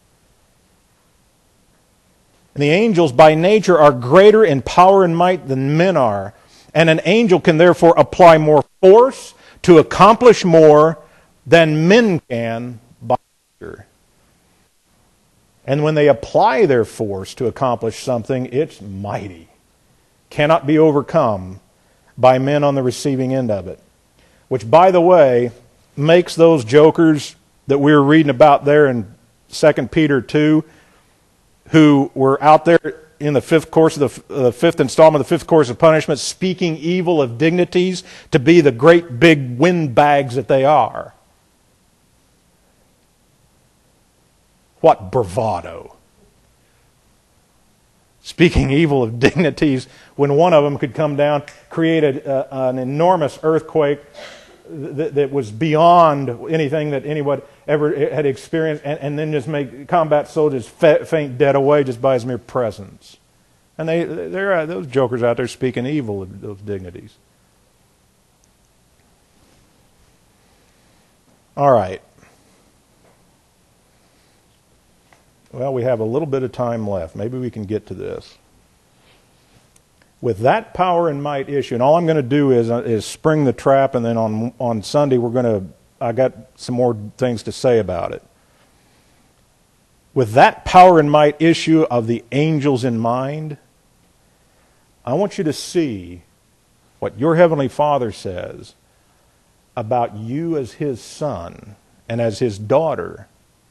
And the angels by nature are greater in power and might than men are. And an angel can therefore apply more force to accomplish more than men can by nature. And when they apply their force to accomplish something, it's mighty. Cannot be overcome by men on the receiving end of it. Which, by the way, makes those jokers that we were reading about there in 2 Peter 2, who were out there in the fifth course of the fifth installment of the fifth course of punishment, speaking evil of dignities, to be the great big windbags that they are. What bravado. Speaking evil of dignities when one of them could come down, create an enormous earthquake that was beyond anything that anyone ever had experienced, and then just make combat soldiers faint dead away just by his mere presence. And there are those jokers out there speaking evil of those dignities. All right. Well, we have a little bit of time left. Maybe we can get to this. With that power and might issue, and all I'm going to do is spring the trap, and then on Sunday I got some more things to say about it. With that power and might issue of the angels in mind, I want you to see what your Heavenly Father says about you as His son and as His daughter,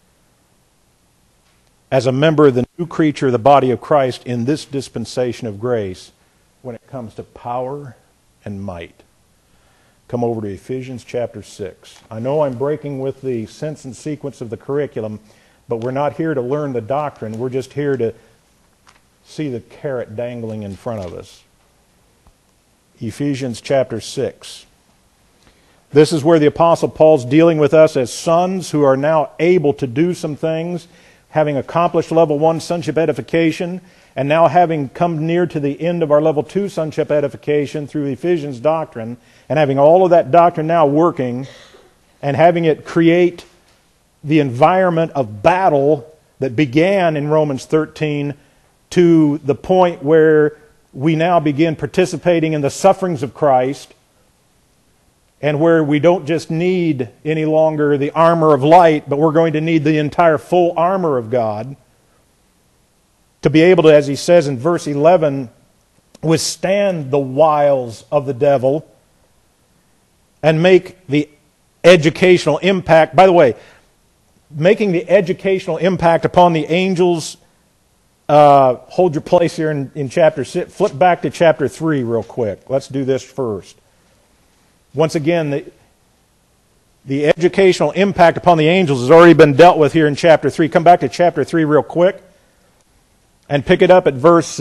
as a member of the new creature, the body of Christ, in this dispensation of grace when it comes to power and might. Come over to Ephesians chapter 6. I know I'm breaking with the sense and sequence of the curriculum, but we're not here to learn the doctrine. We're just here to see the carrot dangling in front of us. Ephesians chapter 6. This is where the Apostle Paul's dealing with us as sons who are now able to do some things, having accomplished level 1 sonship edification, and now having come near to the end of our level 2 sonship edification through Ephesians doctrine, and having all of that doctrine now working, and having it create the environment of battle that began in Romans 13 to the point where we now begin participating in the sufferings of Christ, and where we don't just need any longer the armor of light, but we're going to need the entire full armor of God to be able to, as he says in verse 11, withstand the wiles of the devil and make the educational impact. By the way, making the educational impact upon the angels. Hold your place here in chapter 6. Flip back to chapter 3 real quick. Let's do this first. Once again, the educational impact upon the angels has already been dealt with here in chapter 3. Come back to chapter 3 real quick and pick it up at verse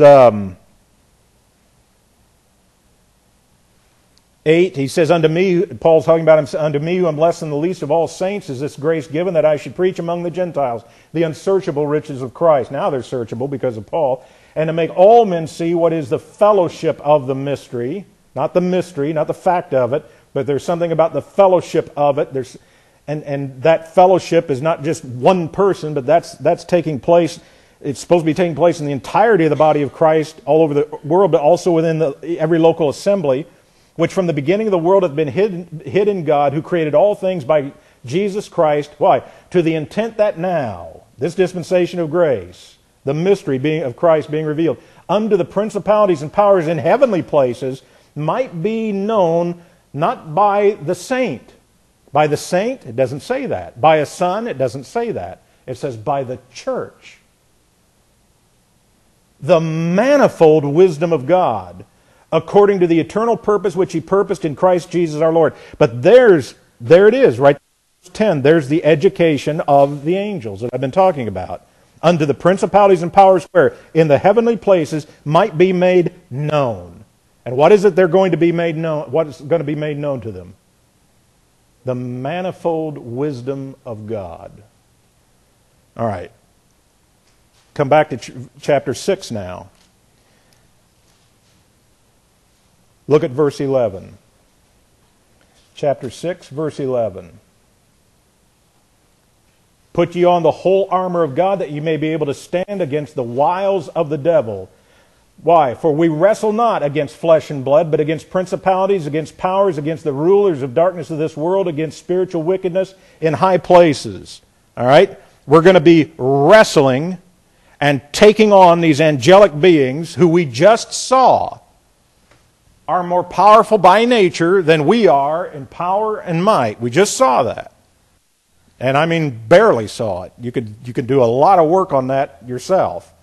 8. He says, unto me, Paul's talking about him, unto me who am less than the least of all saints is this grace given that I should preach among the Gentiles the unsearchable riches of Christ. Now they're searchable because of Paul. And to make all men see what is the fellowship of the mystery. Not the mystery, not the fact of it, but there's something about the fellowship of it. And that fellowship is not just one person, but that's taking place. It's supposed to be taking place in the entirety of the body of Christ all over the world, but also within every local assembly, which from the beginning of the world hath been hid in God, who created all things by Jesus Christ. Why? To the intent that now, this dispensation of grace, the mystery of Christ being revealed, unto the principalities and powers in heavenly places, might be known not by the saint. By the saint, it doesn't say that. By a son, it doesn't say that. It says by the church. The manifold wisdom of God, according to the eternal purpose which He purposed in Christ Jesus our Lord. But there it is, right? Verse 10, there's the education of the angels that I've been talking about. Unto the principalities and powers where in the heavenly places might be made known. And what is it they're going to be made known? What is going to be made known to them? The manifold wisdom of God. All right. Come back to chapter 6 now. Look at verse 11. Chapter 6, verse 11. Put ye on the whole armor of God, that ye may be able to stand against the wiles of the devil. Why? For we wrestle not against flesh and blood, but against principalities, against powers, against the rulers of darkness of this world, against spiritual wickedness in high places. All right? We're going to be wrestling and taking on these angelic beings who we just saw are more powerful by nature than we are in power and might. We just saw that. And I mean barely saw it. You could do a lot of work on that yourself.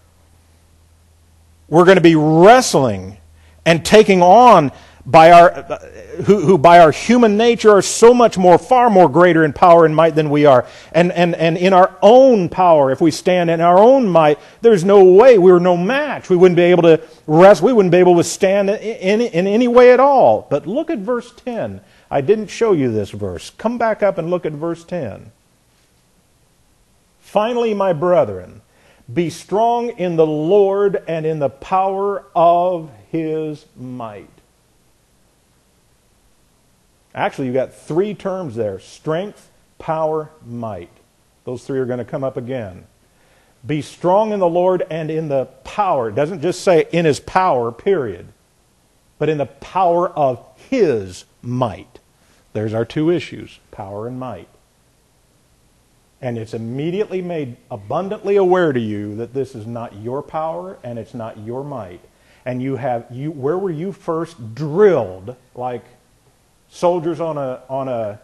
We're going to be wrestling and taking on by who by our human nature are so much more, far more greater in power and might than we are. And in our own power, if we stand in our own might, there's no way, we're no match. We wouldn't be able to wrestle, we wouldn't be able to stand in any way at all. But look at verse 10. I didn't show you this verse. Come back up and look at verse 10. Finally, my brethren, be strong in the Lord and in the power of His might. Actually, you've got three terms there. Strength, power, might. Those three are going to come up again. Be strong in the Lord and in the power. It doesn't just say in His power, period. But in the power of His might. There's our two issues, power and might. And it's immediately made abundantly aware to you that this is not your power and it's not your might. And where were you first drilled like soldiers on a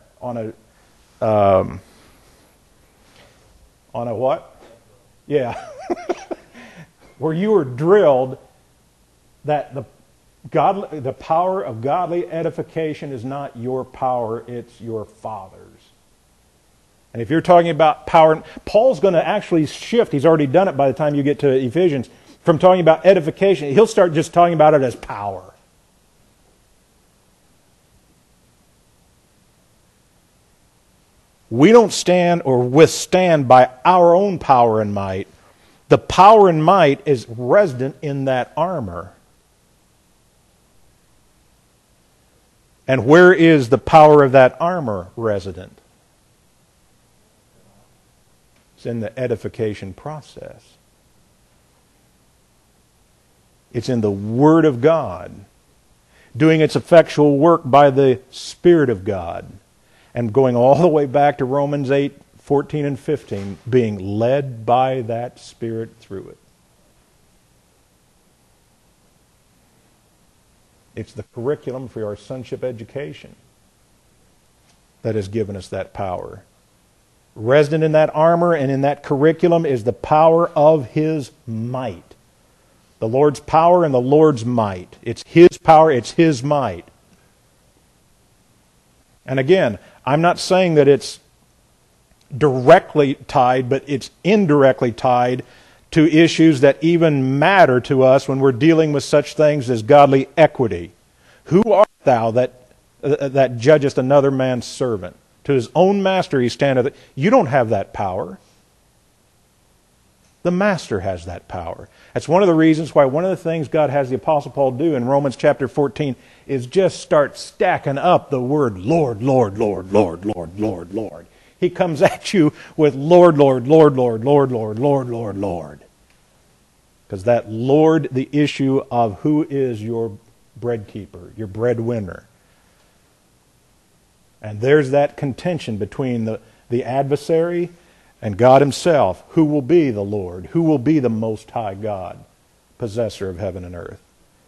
what? Yeah. Where you were drilled that the power of godly edification is not your power, it's your Father's. And if you're talking about power, Paul's going to actually shift. He's already done it by the time you get to Ephesians. From talking about edification, he'll start just talking about it as power. We don't stand or withstand by our own power and might. The power and might is resident in that armor. And where is the power of that armor resident? It's in the edification process. It's in the Word of God, doing its effectual work by the Spirit of God, and going all the way back to Romans 8:14 and 15, being led by that Spirit through it. It's the curriculum for our sonship education. that has given us that power. Resident in that armor and in that curriculum is the power of His might. The Lord's power and the Lord's might. It's His power, it's His might. And again, I'm not saying that it's directly tied, but it's indirectly tied to issues that even matter to us when we're dealing with such things as godly equity. Who art thou that judgest another man's servant? To his own master he standeth. You don't have that power. The master has that power. That's one of the reasons why one of the things God has the Apostle Paul do in Romans chapter 14 is just start stacking up the word Lord, Lord, Lord, Lord, Lord, Lord, Lord. He comes at you with Lord, Lord, Lord, Lord, Lord, Lord, Lord, Lord, Lord. Because that Lord, the issue of who is your bread keeper, your breadwinner. And there's that contention between the adversary and God Himself. Who will be the Lord? Who will be the Most High God, possessor of heaven and earth?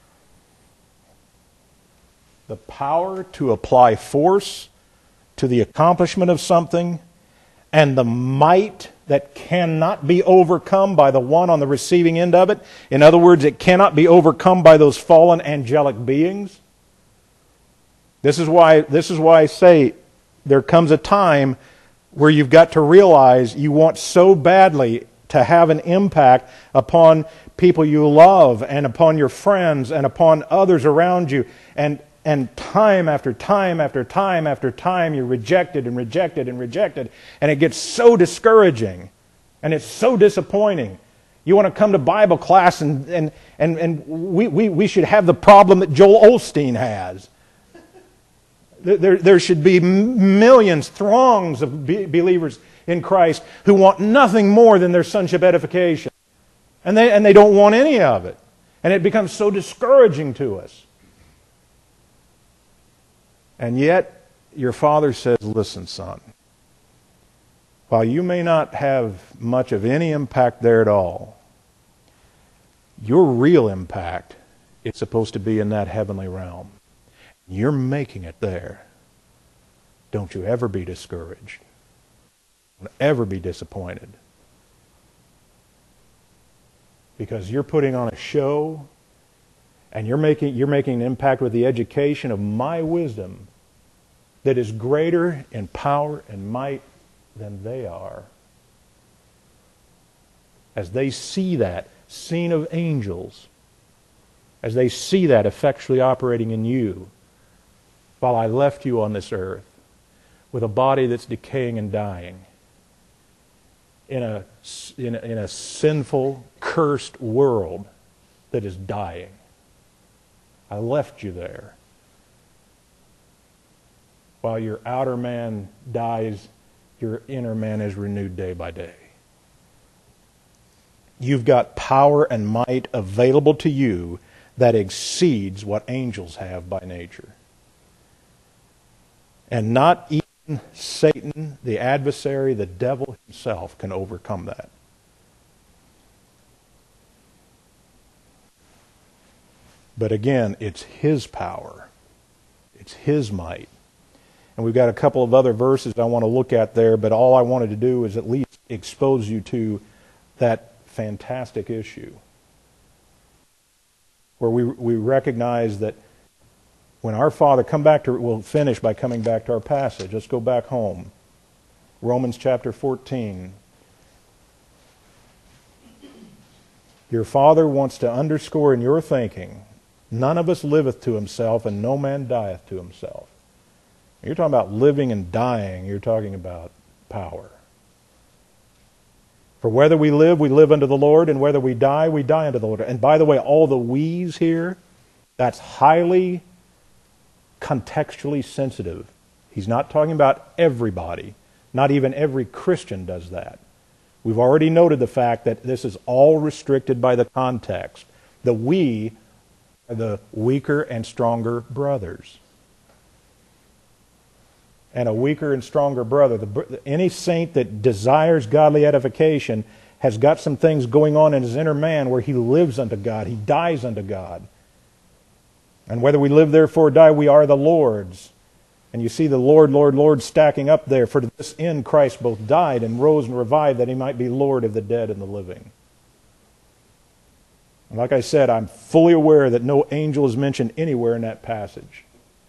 The power to apply force to the accomplishment of something, and the might that cannot be overcome by the one on the receiving end of it. In other words, it cannot be overcome by those fallen angelic beings. This is why I say there comes a time where you've got to realize you want so badly to have an impact upon people you love and upon your friends and upon others around you. And time after time after time after time you're rejected and rejected and rejected. And it gets so discouraging. And it's so disappointing. You want to come to Bible class and we should have the problem that Joel Osteen has. There should be millions, throngs of believers in Christ who want nothing more than their sonship edification. And they don't want any of it. And it becomes so discouraging to us. And yet, your Father says, listen, son, while you may not have much of any impact there at all, your real impact is supposed to be in that heavenly realm. You're making it there. Don't you ever be discouraged. Don't ever be disappointed. Because you're putting on a show and you're making an impact with the education of my wisdom that is greater in power and might than they are. As they see that scene of angels, as they see that effectually operating in you, while I left you on this earth with a body that's decaying and dying in a sinful, cursed world that is dying. I left you there. While your outer man dies, your inner man is renewed day by day. You've got power and might available to you that exceeds what angels have by nature. And not even Satan, the adversary, the devil himself can overcome that. But again, it's his power. It's his might. And we've got a couple of other verses I want to look at there, but all I wanted to do is at least expose you to that fantastic issue. Where we recognize that when our Father, we'll finish by coming back to our passage. Let's go back home. Romans chapter 14. Your Father wants to underscore in your thinking, none of us liveth to himself, and no man dieth to himself. You're talking about living and dying. You're talking about power. For whether we live unto the Lord, and whether we die unto the Lord. And by the way, all the we's here, that's highly contextually sensitive. He's not talking about everybody. Not even every Christian does that. We've already noted the fact that this is all restricted by the context. The we are the weaker and stronger brothers. And a weaker and stronger brother, any saint that desires godly edification has got some things going on in his inner man where he lives unto God, he dies unto God. And whether we live therefore or die, we are the Lord's. And you see the Lord, Lord, Lord stacking up there. For to this end Christ both died and rose and revived, that he might be Lord of the dead and the living. And like I said, I'm fully aware that no angel is mentioned anywhere in that passage.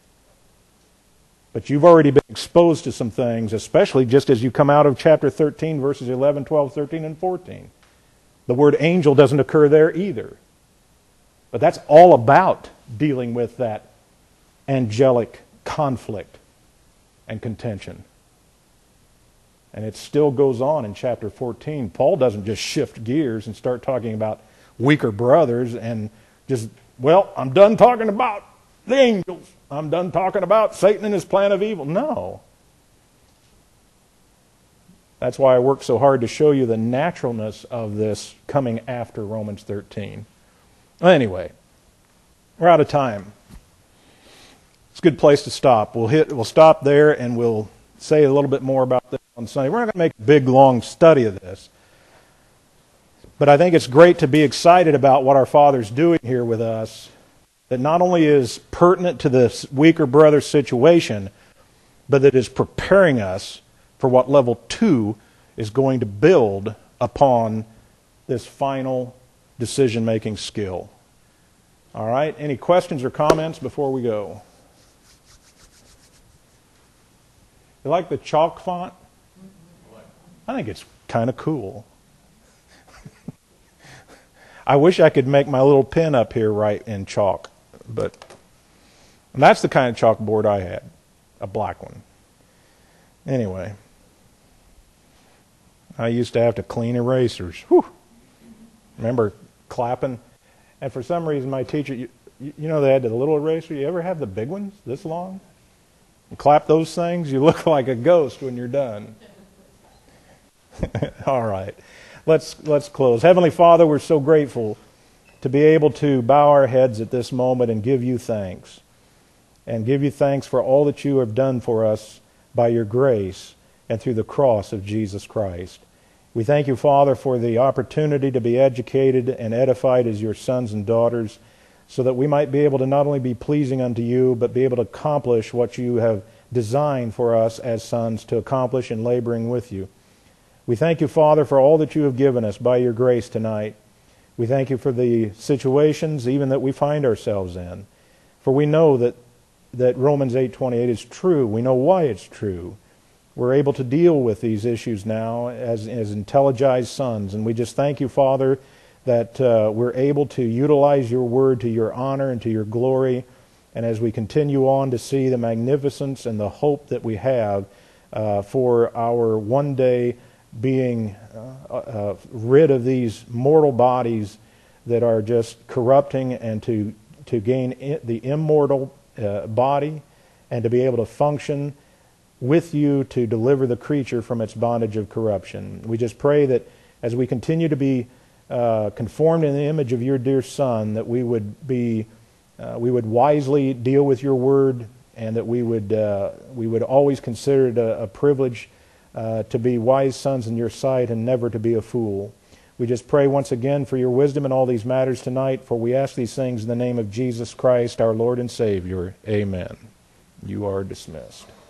But you've already been exposed to some things, especially just as you come out of chapter 13, verses 11, 12, 13, and 14. The word angel doesn't occur there either. But that's all about dealing with that angelic conflict and contention. And it still goes on in chapter 14. Paul doesn't just shift gears and start talking about weaker brothers and just, well, I'm done talking about the angels. I'm done talking about Satan and his plan of evil. No. That's why I work so hard to show you the naturalness of this coming after Romans 13. Anyway, we're out of time. It's a good place to stop. We'll stop there and we'll say a little bit more about this on Sunday. We're not going to make a big, long study of this. But I think it's great to be excited about what our Father's doing here with us, that not only is pertinent to this weaker brother situation, but that is preparing us for what level 2 is going to build upon this final decision-making skill. All right, any questions or comments before we go? You like the chalk font? I think it's kind of cool. I wish I could make my little pen up here right in chalk, but that's the kind of chalkboard I had, a black one. Anyway, I used to have to clean erasers. Whew. Remember clapping? And for some reason, my teacher, you know, they had the little eraser. You ever have the big ones this long? And clap those things, you look like a ghost when you're done. All right. Let's close. Heavenly Father, we're so grateful to be able to bow our heads at this moment and give you thanks. And give you thanks for all that you have done for us by your grace and through the cross of Jesus Christ. We thank you, Father, for the opportunity to be educated and edified as your sons and daughters, so that we might be able to not only be pleasing unto you, but be able to accomplish what you have designed for us as sons to accomplish in laboring with you. We thank you, Father, for all that you have given us by your grace tonight. We thank you for the situations even that we find ourselves in. For we know that Romans 8:28 is true. We know why it's true. We're able to deal with these issues now as intelligized sons. And we just thank you, Father, that we're able to utilize your word to your honor and to your glory. And as we continue on to see the magnificence and the hope that we have for our one day being rid of these mortal bodies that are just corrupting, and to gain the immortal body, and to be able to function with you to deliver the creature from its bondage of corruption. We just pray that as we continue to be conformed in the image of your dear Son, that we would wisely deal with your word, and that we would always consider it a privilege to be wise sons in your sight and never to be a fool. We just pray once again for your wisdom in all these matters tonight, for we ask these things in the name of Jesus Christ, our Lord and Savior. Amen. You are dismissed.